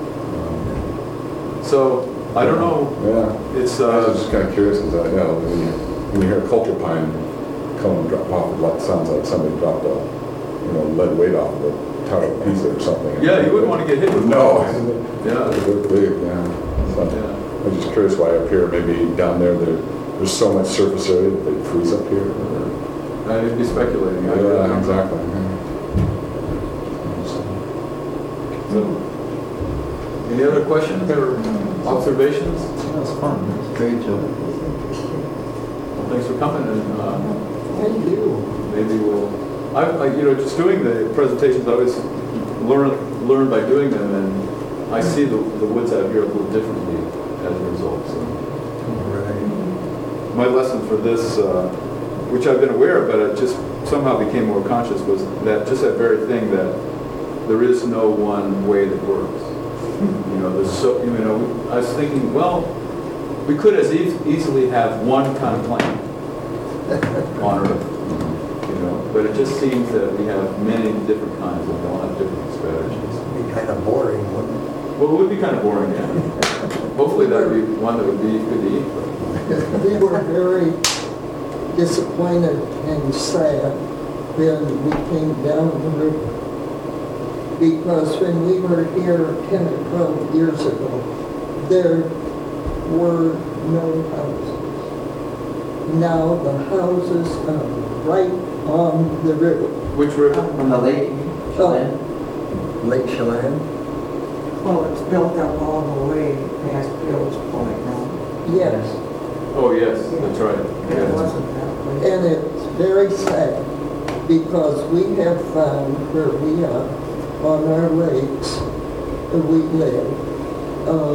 So, I don't know, Yeah. it's, I was uh, just kind of curious because, uh, yeah, when you, when you hear a coulter pine cone drop off, it sounds like somebody dropped a, you know, lead weight off of a tower piece or something. yeah, you wouldn't want to get hit with No. one. Yeah, They're big, yeah. So, yeah. I was just curious why up here, maybe down there, there, there's so much surface area that they freeze up here. Or, I'd be speculating. I really yeah, don't know. exactly. So, any other questions or observations? That was fun. Great job. Well, thanks for coming, and uh, Thank you. maybe we'll, I, I, you know, just doing the presentations, I always learn, learn by doing them, and I see the, the woods out here a little differently as a result. So Right. my lesson for this uh, which I've been aware of, but I just somehow became more conscious, was that just that very thing that there is no one way that works. You know, there's so, you know, I was thinking, well, we could as e- easily have one kind of plant on Earth, you know, but it just seems that we have many different kinds and we all have different strategies. It'd be kind of boring, wouldn't it? Well, it would be kind of boring, yeah. Hopefully that would be one that would be good to eat. But We were very disappointed and sad when we came down the river. Because when we were here ten or twelve years ago, there were no houses. Now the houses are right on the river. which river? From the lake, Chelan? Lake Chelan? Well, it's built up all the way past Bill's Point now. Yes, Oh, yes, that's right. It Yeah. wasn't that way. and it's very sad because we have found where we are on our lakes where we live, uh,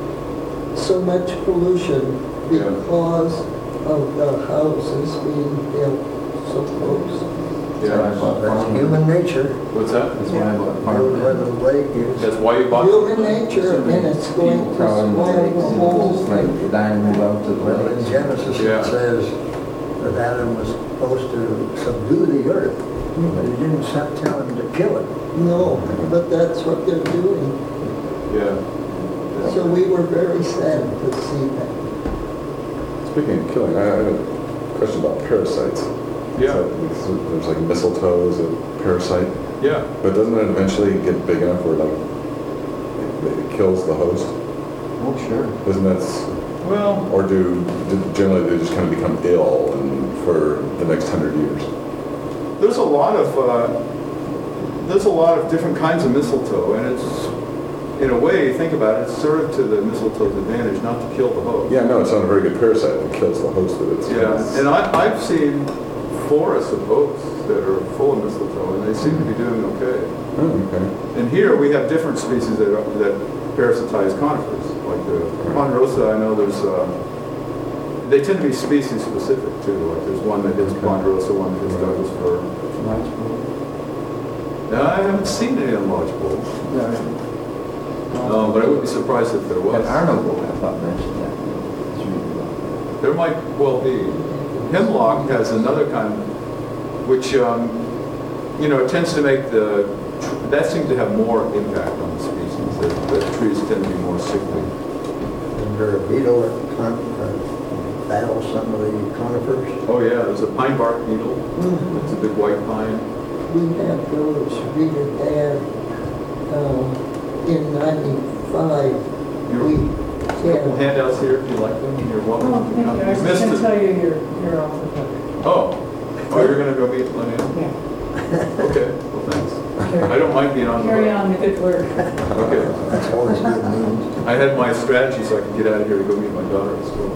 so much pollution Yeah. because of the houses being built so close. That's why I Yeah. bought That's farm. human nature. What's that? That's why I bought Build where farm. the lake is. That's why you bought. Human nature, and it's going to Crowding the spoil lakes the and whole just like thing. dying move out to the Well, in lakes. Genesis Yeah. it says that Adam was supposed to subdue the earth, but he didn't sa- tell him to kill it. No, but that's what they're doing. Yeah. So we were very sad to see that. Speaking of killing, I I have a question about parasites. Yeah. So it's- There's like mistletoe is a parasite, Yeah. but doesn't it eventually get big enough where like it, it kills the host? Oh, sure. Isn't that, s- Well, or do, do generally they just kind of become ill and for the next hundred years? there's a lot of uh, there's a lot of different kinds of mistletoe, and it's in a way, think about it, it's sort of to the mistletoe's advantage not to kill the host. Yeah, no, it's not a very good parasite. It kills the host, but it's Yeah, and I, I've seen forests of oaks that are full of mistletoe, and they seem to be doing okay. Oh, okay. And here we have different species that, are, that parasitize conifers, like the ponderosa. I know there's, uh, they tend to be species specific too. Like there's one that hits ponderosa, one that hits Douglas fir. Now I haven't seen any in lodgepole, um, but I would be surprised if there was. At Arnold, I thought mentioned that. It's really well. There might well be. Hemlock has another kind, which um, you know tends to make the that seems to have more impact on the species. The, the trees tend to be more sickly. Is there a beetle that con- uh, battles some of the conifers? Oh yeah, there's a pine bark beetle. It's a big white pine. We had those really bad um, in ninety-five. You're- We Couple had, handouts here if you like them. You're welcome. Oh, to thank come. you. I was missed going to it. tell you you're, you're off the hook. Oh, oh, you're gonna go meet Lenny? Yeah. Okay, well thanks. I Carry don't mind being on the carry hook. on the good work. Okay. That's always good news. I had my strategy so I could get out of here to go meet my daughter at school.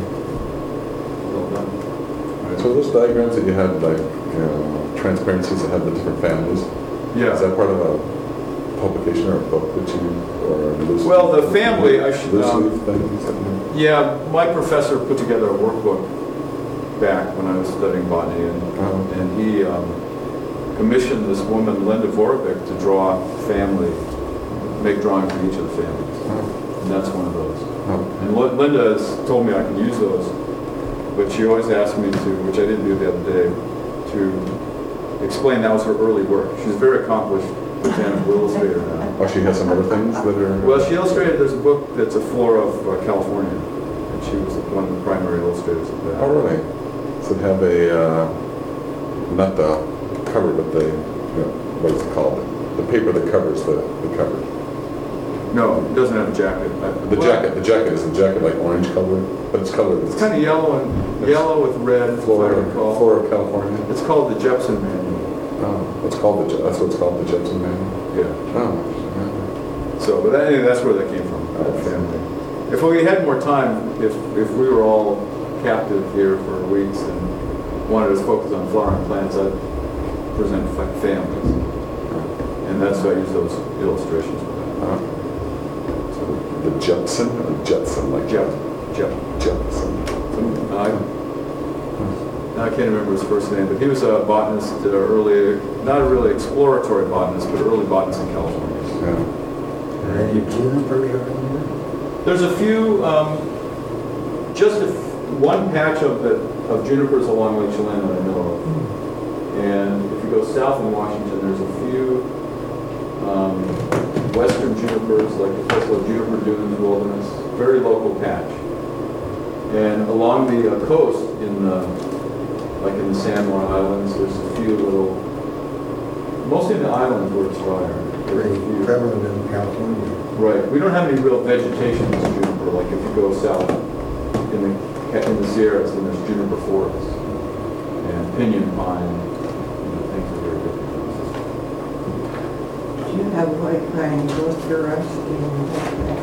Well done. All right, so those diagrams that you had, like, you know, transparencies that have the different families, Yeah. is that part of a publication or a book that you, or a loose? Well, the family, I should, Loose um, leaf things that you- Yeah, my professor put together a workbook back when I was studying botany, and, Oh. and he um, commissioned this woman, Linda Vorbeck, to draw family, make drawings for each of the families. Oh, And that's one of those. oh, And Lin- Linda has told me I can use those, but she always asked me to, which I didn't do the other day, to explain that was her early work. She's a very accomplished botanical illustrator now. oh, she has some other things that are... Well, she illustrated, there's a book that's a flora of uh, California, and she was one of the primary illustrators of that. Oh, really? So it have a, uh, not the cover, but the, you know, what is it called? The paper that covers the, the cover. No, it doesn't have a jacket. I- The well, jacket, the jacket, is the jacket like orange color? But it's colored. It's kind of yellow and, yellow with red, if I Flora, recall. Flora of California. It's called the Jepson Manual. Oh, it's called the, Je- that's what it's called, the Jepson Manual? Yeah. Oh, yeah. So, but that, anyway, that's where that came from, that family. If we had more time, if, if we were all captive here for weeks and wanted to focus on flowering plants, I'd present fa- families. And that's why I use those illustrations for that. Uh, So, The Jepson or Jetson, like Jep, Jep. Jepson. I, I can't remember his first name, but he was a botanist, uh, early, not a really exploratory botanist, but early botanist in California. Yeah. Any juniper around There's a few, um, just a f one patch of the, of junipers along Lake Chelan that I know of. And if you go south in Washington, there's a few um, western junipers, like the place called Juniper Dunes Wilderness, very local patch. And along the uh, coast, in the, like in the San Juan Islands, there's a few little, mostly in the islands where it's drier. there? There's a Pretty few. prevalent in California. Right. We don't have any real vegetation in this juniper. Like if you go south in the in the Sierras, then there's juniper forests and pinyon pine. You know, things are very different. Do you have white pine Gloucester rusty and that?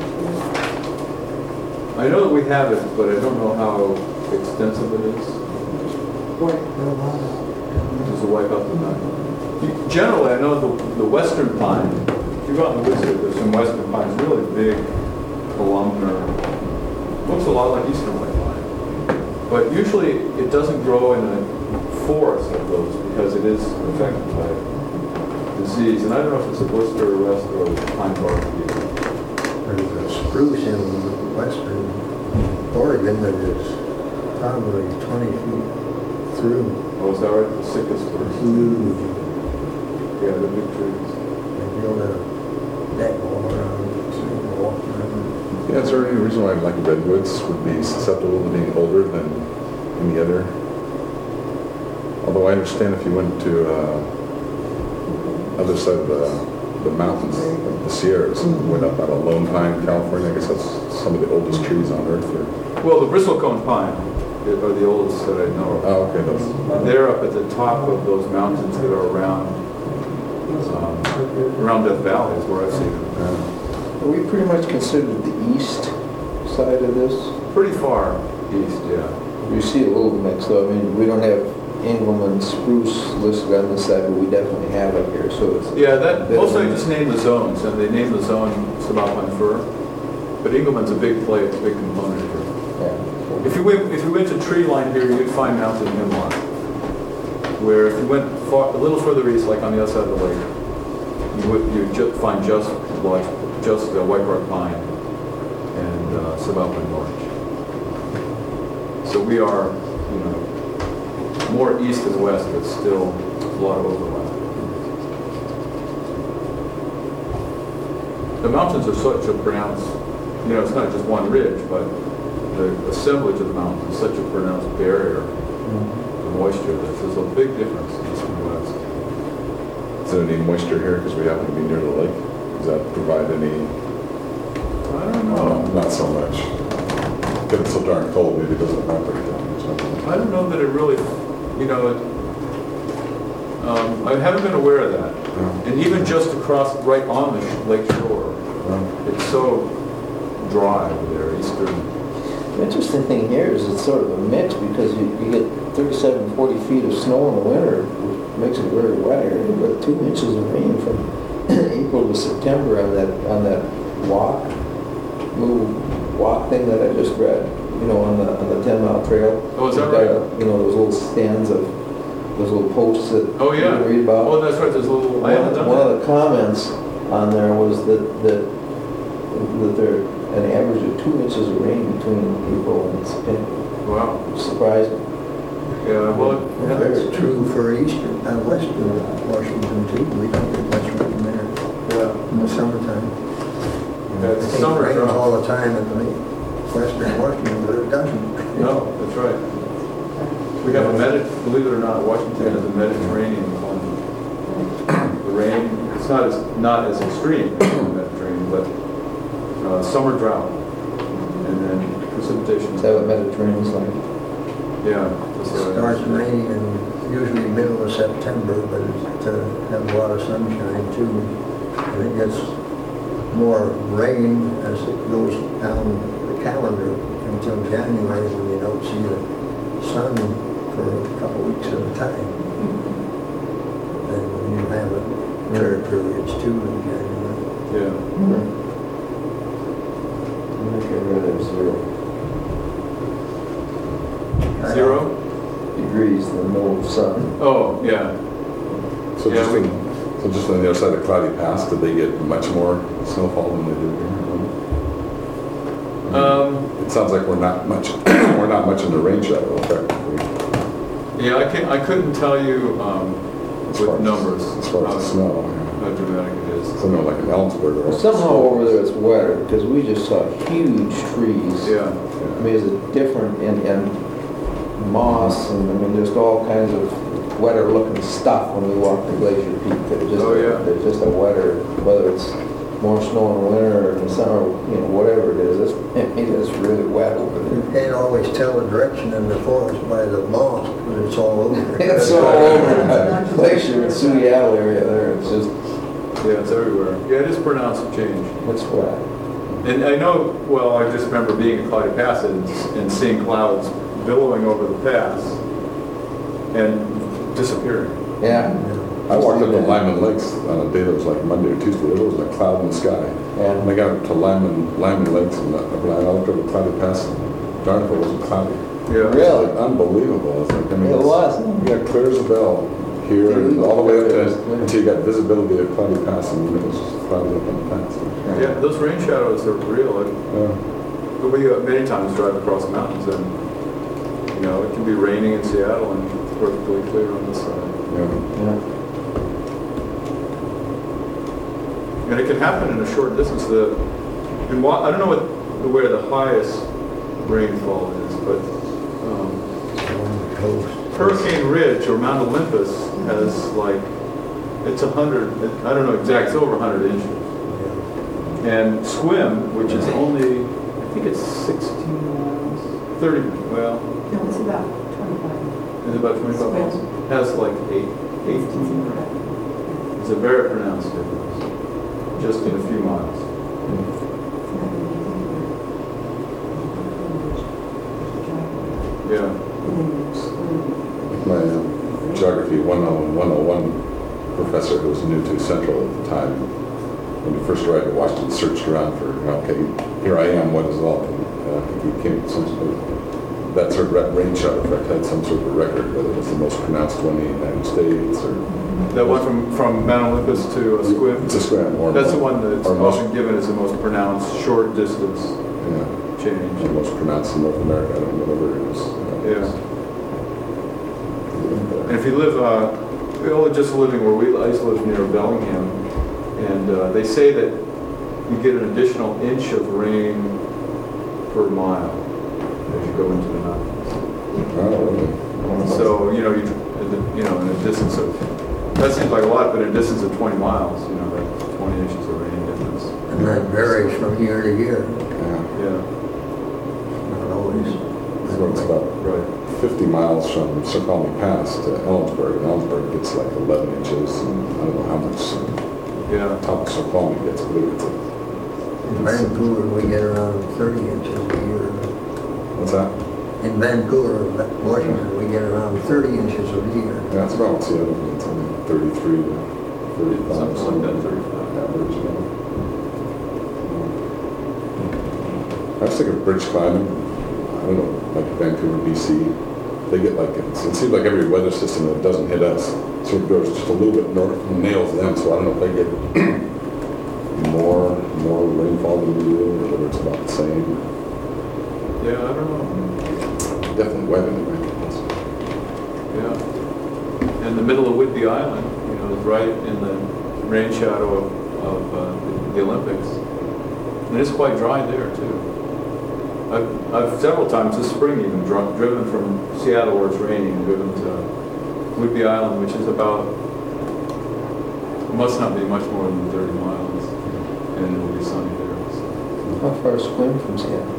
I know that we have it, but I don't know how extensive it is. White for a lot. Just to wipe out the pine. Generally, I know the the western pine. If you go out in the woods, there's some western pines, really big, columnar. Looks a lot like eastern white pine. But usually it doesn't grow in a forest of those because it is affected by disease. And I don't know if it's a blister arrest or a pine bark disease. There's a spruce in western Oregon that is probably twenty feet through. Oh, is that right? The sickest spruce. Huge. Yeah, the big trees. They build a deck all around it, so you can walk around. Yeah, is there any reason why like redwoods would be susceptible to being older than any other? Although I understand if you went to uh, other side of the, the mountains, the Sierras, and went up out of Lone Pine, California, I guess that's some of the oldest trees on earth. Or... Well, the bristlecone pine are the oldest that I know of. Oh, okay, those. They're up at the top of those mountains that are around um, around Death Valley is where I've seen them. Uh, Are we pretty much considered the east side of this? Pretty far east, yeah. You see a little mix though. I mean, we don't have Engelmann spruce listed on this side, but we definitely have it here, so it's... Yeah, that, mostly I just name the zones, and they name the zone Subalpine fir, but Engelmann's a big place, a big component here. Yeah. If you went, if you went to tree line here, you'd find mountain hemlock, where if you went far, a little further east, like on the other side of the lake, you would you'd ju find just large, just uh, white bark pine and uh, Subalpine larch. So we are, you know, more east and west, but still a lot of overlap. The mountains are such a pronounced, you know, it's not just one ridge, but the assemblage of the mountains is such a pronounced barrier to moisture that there's a big difference east and west. is there any moisture here because we happen to be near the lake? Does that provide any? I don't know. Oh, not so much. Because it's so darn cold, maybe it doesn't evaporate that much. I don't know that it really, you know, it, um, I haven't been aware of that. No. And even just across, right on the sh- lake shore, No. it's so dry over there, eastern. The interesting thing here is it's sort of a mix because you, you get thirty-seven, forty feet of snow in the winter, which makes it very wet here. You get two inches of rain from April to September on that on that walk, little walk thing that I just read. You know, on the on the ten mile trail. Oh, is that You've got, right? You know, those little stands of those little posts that Oh, yeah. you read about. Oh, that's right, there's a little, I haven't One, done one that. of the comments on there was that that that there an average of two inches of rain between April and September. Wow. Surprising. Yeah, well, yeah, That's that's true for eastern, uh, western Washington too. We don't get much rain there Yeah. in the summertime. Yeah, it's I think summer it rains drought. all the time in the western Washington, but it doesn't. No, that's right. We have a Medi, believe it or not, Washington has a Mediterranean climate. The rain, it's not as, not as extreme as the Mediterranean, but uh, summer drought. And then precipitation. Is that what Mediterranean's like? Yeah. It that's right. starts raining in usually middle of September, but it uh, has a lot of sunshine too. And it gets more rain as it goes down the calendar until January when you don't see the sun for a couple weeks at a time. And you have it winter periods too in January. Yeah. I'm not sure where there's zero. Zero? degrees than no sun. Oh, yeah. So Yeah, just, we- on- so just on the other side of Cloudy Pass, did they get much more snowfall than they do here? Um, It sounds like we're not much, we're not much in the rain shadow effectively. yeah, I can't, I couldn't tell you, um, As far with as- numbers. As far as the how- snow. How dramatic it is. So no, like in Ellensburg or. Somehow over there it's wetter, because we just saw huge trees. Yeah. I mean, it's a different, and, and moss, and I mean, there's all kinds of wetter looking stuff when we walk to Glacier Peak. There's just, Oh, yeah. there's just a wetter, whether it's more snow in the winter or in the summer, you know, whatever it is, it's, I mean, it's really wet over You there. can't always tell the direction in the forest by the moss, because it's all over. It's all over that Glacier and Seattle area there, it's just, Yeah, it's everywhere. Yeah, it is pronounced change. it's wet. And I know, well, I just remember being at Cloudy Pass and, and seeing clouds billowing over the pass and disappearing. Yeah. I walked up to Lyman Lakes on a day that was like Monday or Tuesday, there was a cloud in the sky. Yeah. And I got up to Lyman, Lyman Lakes, and I when I looked over Cloudy Pass, and darn if it wasn't cloudy. Yeah. Really? Like, unbelievable. It's like, I mean, It it's- was. You got clear as a bell here and all the way up to, until you got visibility of Cloudy Pass, and it was just cloudy up on the pass. Yeah, those rain shadows are real. Like, Yeah. but we uh, many times drive across mountains and, you know, it can be raining in Seattle and it's perfectly clear on this side. Yeah. Yeah. And it can happen in a short distance. The, in, Wa- I don't know what, where the highest rainfall is, but um, Hurricane Ridge or Mount Olympus has like, it's a hundred, I don't know exact, it's over a hundred inches. And Squim, which is only, I think it's sixteen miles, thirty, well, No, it's about twenty-five. is it about twenty-five miles? Has like eight, eighteen. It's a very pronounced difference, just in a few miles. Yeah. My uh, geography one oh one professor who was new to Central at the time, when he first arrived at Washington, searched around for, okay, here I am, what is all? And, uh, I think he came to some sort of, that sort of rain shadow effect had some sort of a record, whether it was the most pronounced one in the United States or. That one from, from Mount Olympus to uh, Squim? It's a square or. That's the one that's or most- often given as the most pronounced short distance Yeah, change. the most pronounced in North America, I don't know whatever it is. Yeah. And if you live, uh, we all just living where we, I used to live near Bellingham, and uh, they say that you get an additional inch of rain per mile as you go into the mountains. Oh, really? So, you know, you, you know, in a distance of, that seems like a lot, but in a distance of twenty miles, you know, that's twenty inches of rain difference. And that varies from year to year, Yeah. Yeah, not always. So it's about right. fifty miles from Snoqualmie Pass to Ellensburg, and Ellensburg gets like eleven inches, and I don't know how much uh, Yeah. top of Snoqualmie gets, but it's a, In Vancouver, we get around thirty inches a year. what's that? In Vancouver, Washington, we get around thirty inches a year. Yeah, it's about Seattle, it's only thirty-three to thirty-five. Something like that, thirty-five. Average, you know. I was thinking of bridge climbing, I don't know, like Vancouver, B C, they get like, it's- it seems like every weather system that doesn't hit us sort of goes just a little bit north and nails them, so I don't know if they get more, more rainfall than we do, or whether it's about the same. Yeah, I don't know. Definitely wet anyway. Yeah. In the middle of Whidbey Island, you know, is right in the rain shadow of, of uh, the, the Olympics. And it's quite dry there, too. I've, I've several times this spring even dri- driven from Seattle where it's raining and driven to Whidbey Island, which is about, must not be much more than thirty miles, and it will be sunny there. So. How far is Squim from Seattle?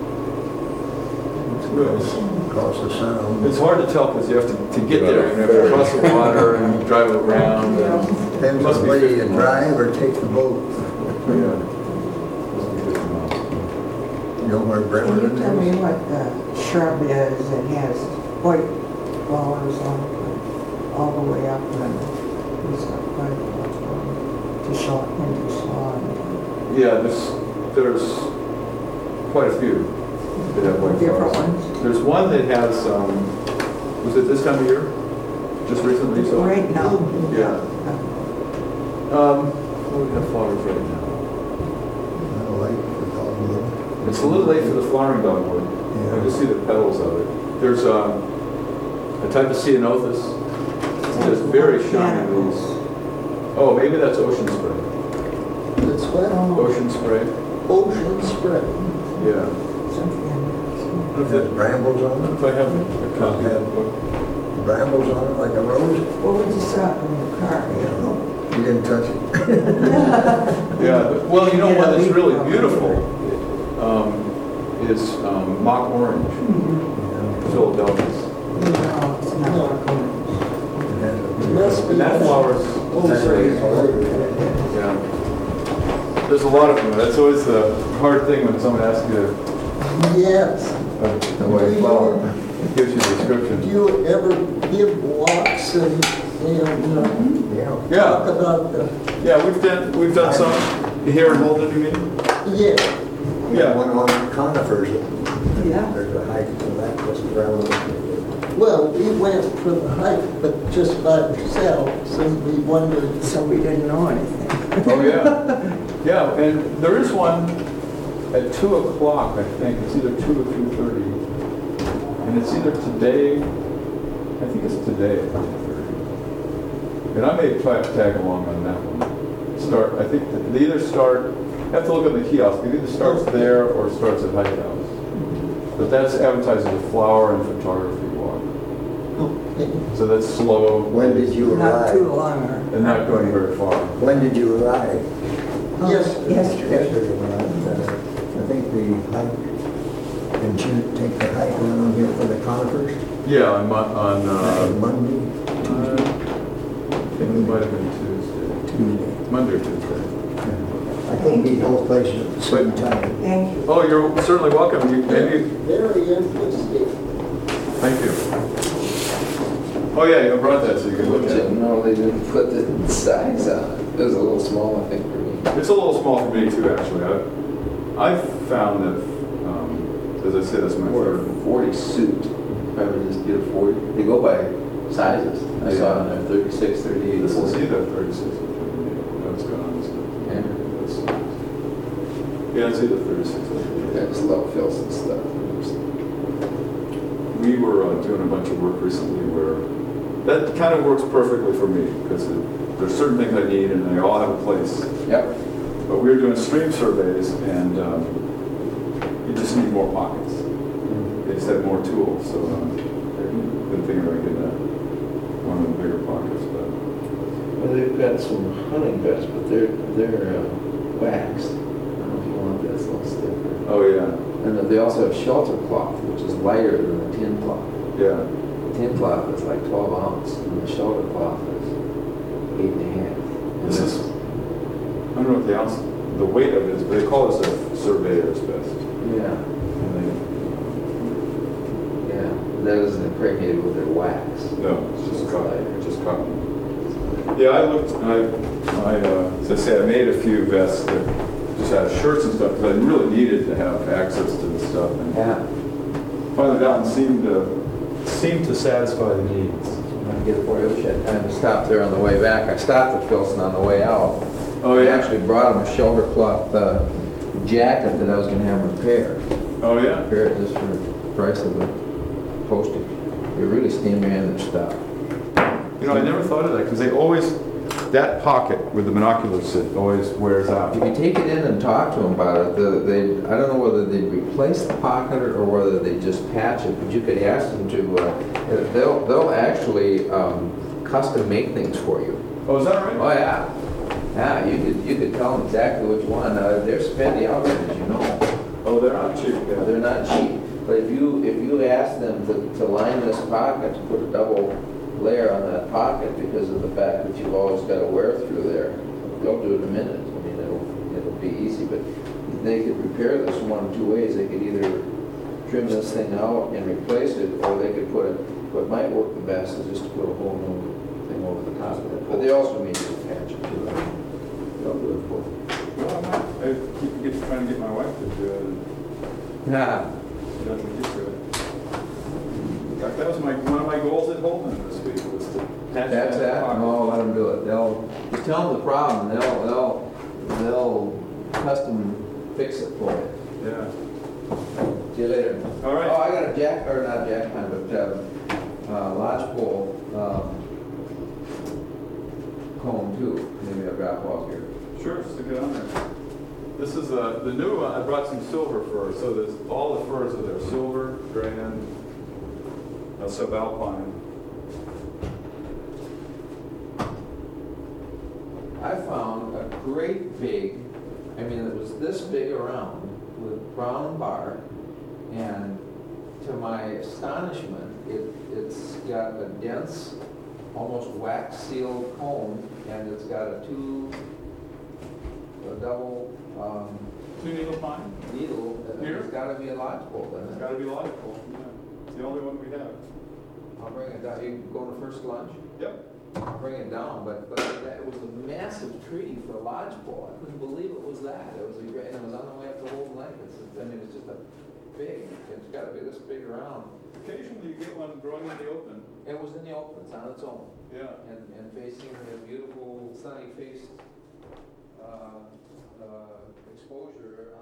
It's good. Across the sound. It's hard to tell because you have to, to get there, you have to cross the water and drive around. And Depends must on be whether you fifty drive or take the boat. Yeah. Must be fifty miles. You know where Can Bremerton you tell me is? what the shrub is that has white flowers on it all the way up and it's got quite a lot of to show into swan? Yeah, there's, there's quite a few that have white Different flowers. ones? There's one that has, um, Was it this time of year? Just recently? So Right now. Yeah. Um, what do we have flowers right now? I like the dogwood. It's a little late for the flowering dogwood. Yeah. I can see the petals of it. There's um, a type of ceanothus. It has very shiny leaves. Oh, maybe that's ocean spray. It's what? Ocean spray. Ocean spray. Yeah. Something. I don't know if Has that- brambles I on don't it? know if I have a copy of that book. Brambles on it like a rose? What would you saw in the car? I don't know. You didn't touch it. Yeah, but- well, you know Yeah, what is leaf really problem. beautiful um, is um, mock orange, Philadelphia's. No, it's not No. like orange. It must be. And that flower's, Oh, yeah. There's a lot of them. That's always the hard thing when someone asks you, yes. uh, The white flower. gives you a Do description. you ever give walks and, and uh, Yeah. talk Yeah, about the, yeah, we've done, we've done some here in Holden, you mean? yeah, Yeah. One on conifers. Yeah. There's a hike to that just around. well, we went for the hike, but just by ourselves, and we wondered, So we didn't know anything. Oh, yeah. Yeah, and there is one at two o'clock, I think. It's either two or two thirty. And it's either today, I think it's today at two thirty. And I may try to tag along on that one. Start, I think that they either start, I have to look at the kiosk. It either starts there or starts at Hike House. But that's advertised as a flower and photography walk. okay, So that's slow When did you Not too arrive? long or. and not going very far. When did you arrive? yes, Yesterday. Yesterday. When I, uh, I think the hike, did you take the hike around here for the conifers? Yeah, on, Mon- on, uh, Monday? Uh, I think it might have been Tuesday. Tuesday. Monday or Tuesday. I can't be both places at the same time. Thank you. Oh, you're certainly welcome. You, maybe, very interesting. thank you. Oh, yeah, you brought that so you could look at it. Didn't know they didn't put the size on it. It was a little small, I think, for me. It's a little small for me too, actually. I, I found that, um, as I said, that's my Or favorite. a forty suit, probably just get a forty. They go by sizes. I saw it in there, thirty-six, thirty-eight. This is forty. either thirty-six or thirty-eight. That's going on. Isn't it? Yeah, That's- Yeah, it's either thirty-six or thirty-eight. I just love fills and stuff. We were uh, doing a bunch of work recently where that kind of works perfectly for me because there's certain things I need and they all have a place. Yep. But we were doing stream surveys and um, you just need more pockets. They just have more tools. So um, I've been thinking about getting that, one of the bigger pockets. But Well, they've got some hunting vests, but they're, they're uh, waxed. I don't know if you want that, it's a little stiffer. oh yeah, And then they also have shelter cloth, which is lighter than the tin cloth. yeah. The tin cloth is like twelve ounce, and the shelter cloth is eight and a half. And This that's- is, I don't know what the ounce, the weight of it is, but they call this a surveyor's vest. Yeah. and they- Yeah, that isn't impregnated with their wax. No, it's just cotton, just cotton. Yeah, I looked, I, I, uh, as I say, I made a few vests that just had shirts and stuff, because I really needed to have access to the stuff. And Yeah. finally that one seemed to, seemed to satisfy the needs. I'm gonna get it for you. I wish I had time to stop there on the way back. I stopped at Filson on the way out. Oh, I yeah? actually brought him a shoulder cloth uh, jacket that I was gonna have repaired. Oh, yeah? Repair it just for the price of the postage. They really stand behind their stuff. You know, I never thought of that, because they always, that pocket where the binoculars sit always wears out. If you take it in and talk to them about it, the- they, I don't know whether they replace the pocket or whether they just patch it, but you could ask them to, uh, they'll, they'll actually um, custom make things for you. Oh, is that Oh, right? yeah. Yeah, you could, you could tell them exactly which one. Uh, they're spendy outfits, you know. Oh, they're not cheap, Uh, yeah. They're not cheap. But if you, if you ask them to, to line this pocket, to put a double layer on that pocket because of the fact that you've always got to wear through there, they'll do it in a minute. I mean, it'll, it'll be easy, but they could repair this one of two ways. They could either trim this thing out and replace it, or they could put it, what might work the best is just to put a whole new thing over the top of it. But they also make you patch it too. They'll do it for you. Well, I keep get, trying to get my wife to do it, and Yeah. she doesn't get to it. fact, that was my, one of my goals at Holden this week, was to patch That's that, pocket. no, let them do it. They'll, just tell them the problem, they'll, they'll, they'll custom fix it for you. Yeah. See you later. All right. Oh, I got a jack, or not jack pan, but, uh, uh, lodgepole, um, comb too. Maybe I'll drop off here. Sure, stick it on there. This is uh, the new one. I brought some silver fur, so there's all the furs are there: silver, grand, uh, subalpine. I found a great big, I mean, it was this big around with brown bar, and to my astonishment, it, it's got a dense, almost wax sealed comb, and it's got a two, a double um, Two needle pine. needle, and Here? it's gotta be a lodgepole, It's doesn't got it? to be logical. Yeah. It's the only one we have. I'll bring it down, you go to first lunch? Yep. I'll bring it down, but, but that- it was a massive tree for a lodgepole. I couldn't believe it was that. It was a great, and it was on the way up to Holden Lake. It's, I mean, it's just a big, it's gotta be this big around. Occasionally you get one growing in the open. It was in the open, it's on its own, Yeah. and, and facing the beautiful sunny faced, uh, uh, exposure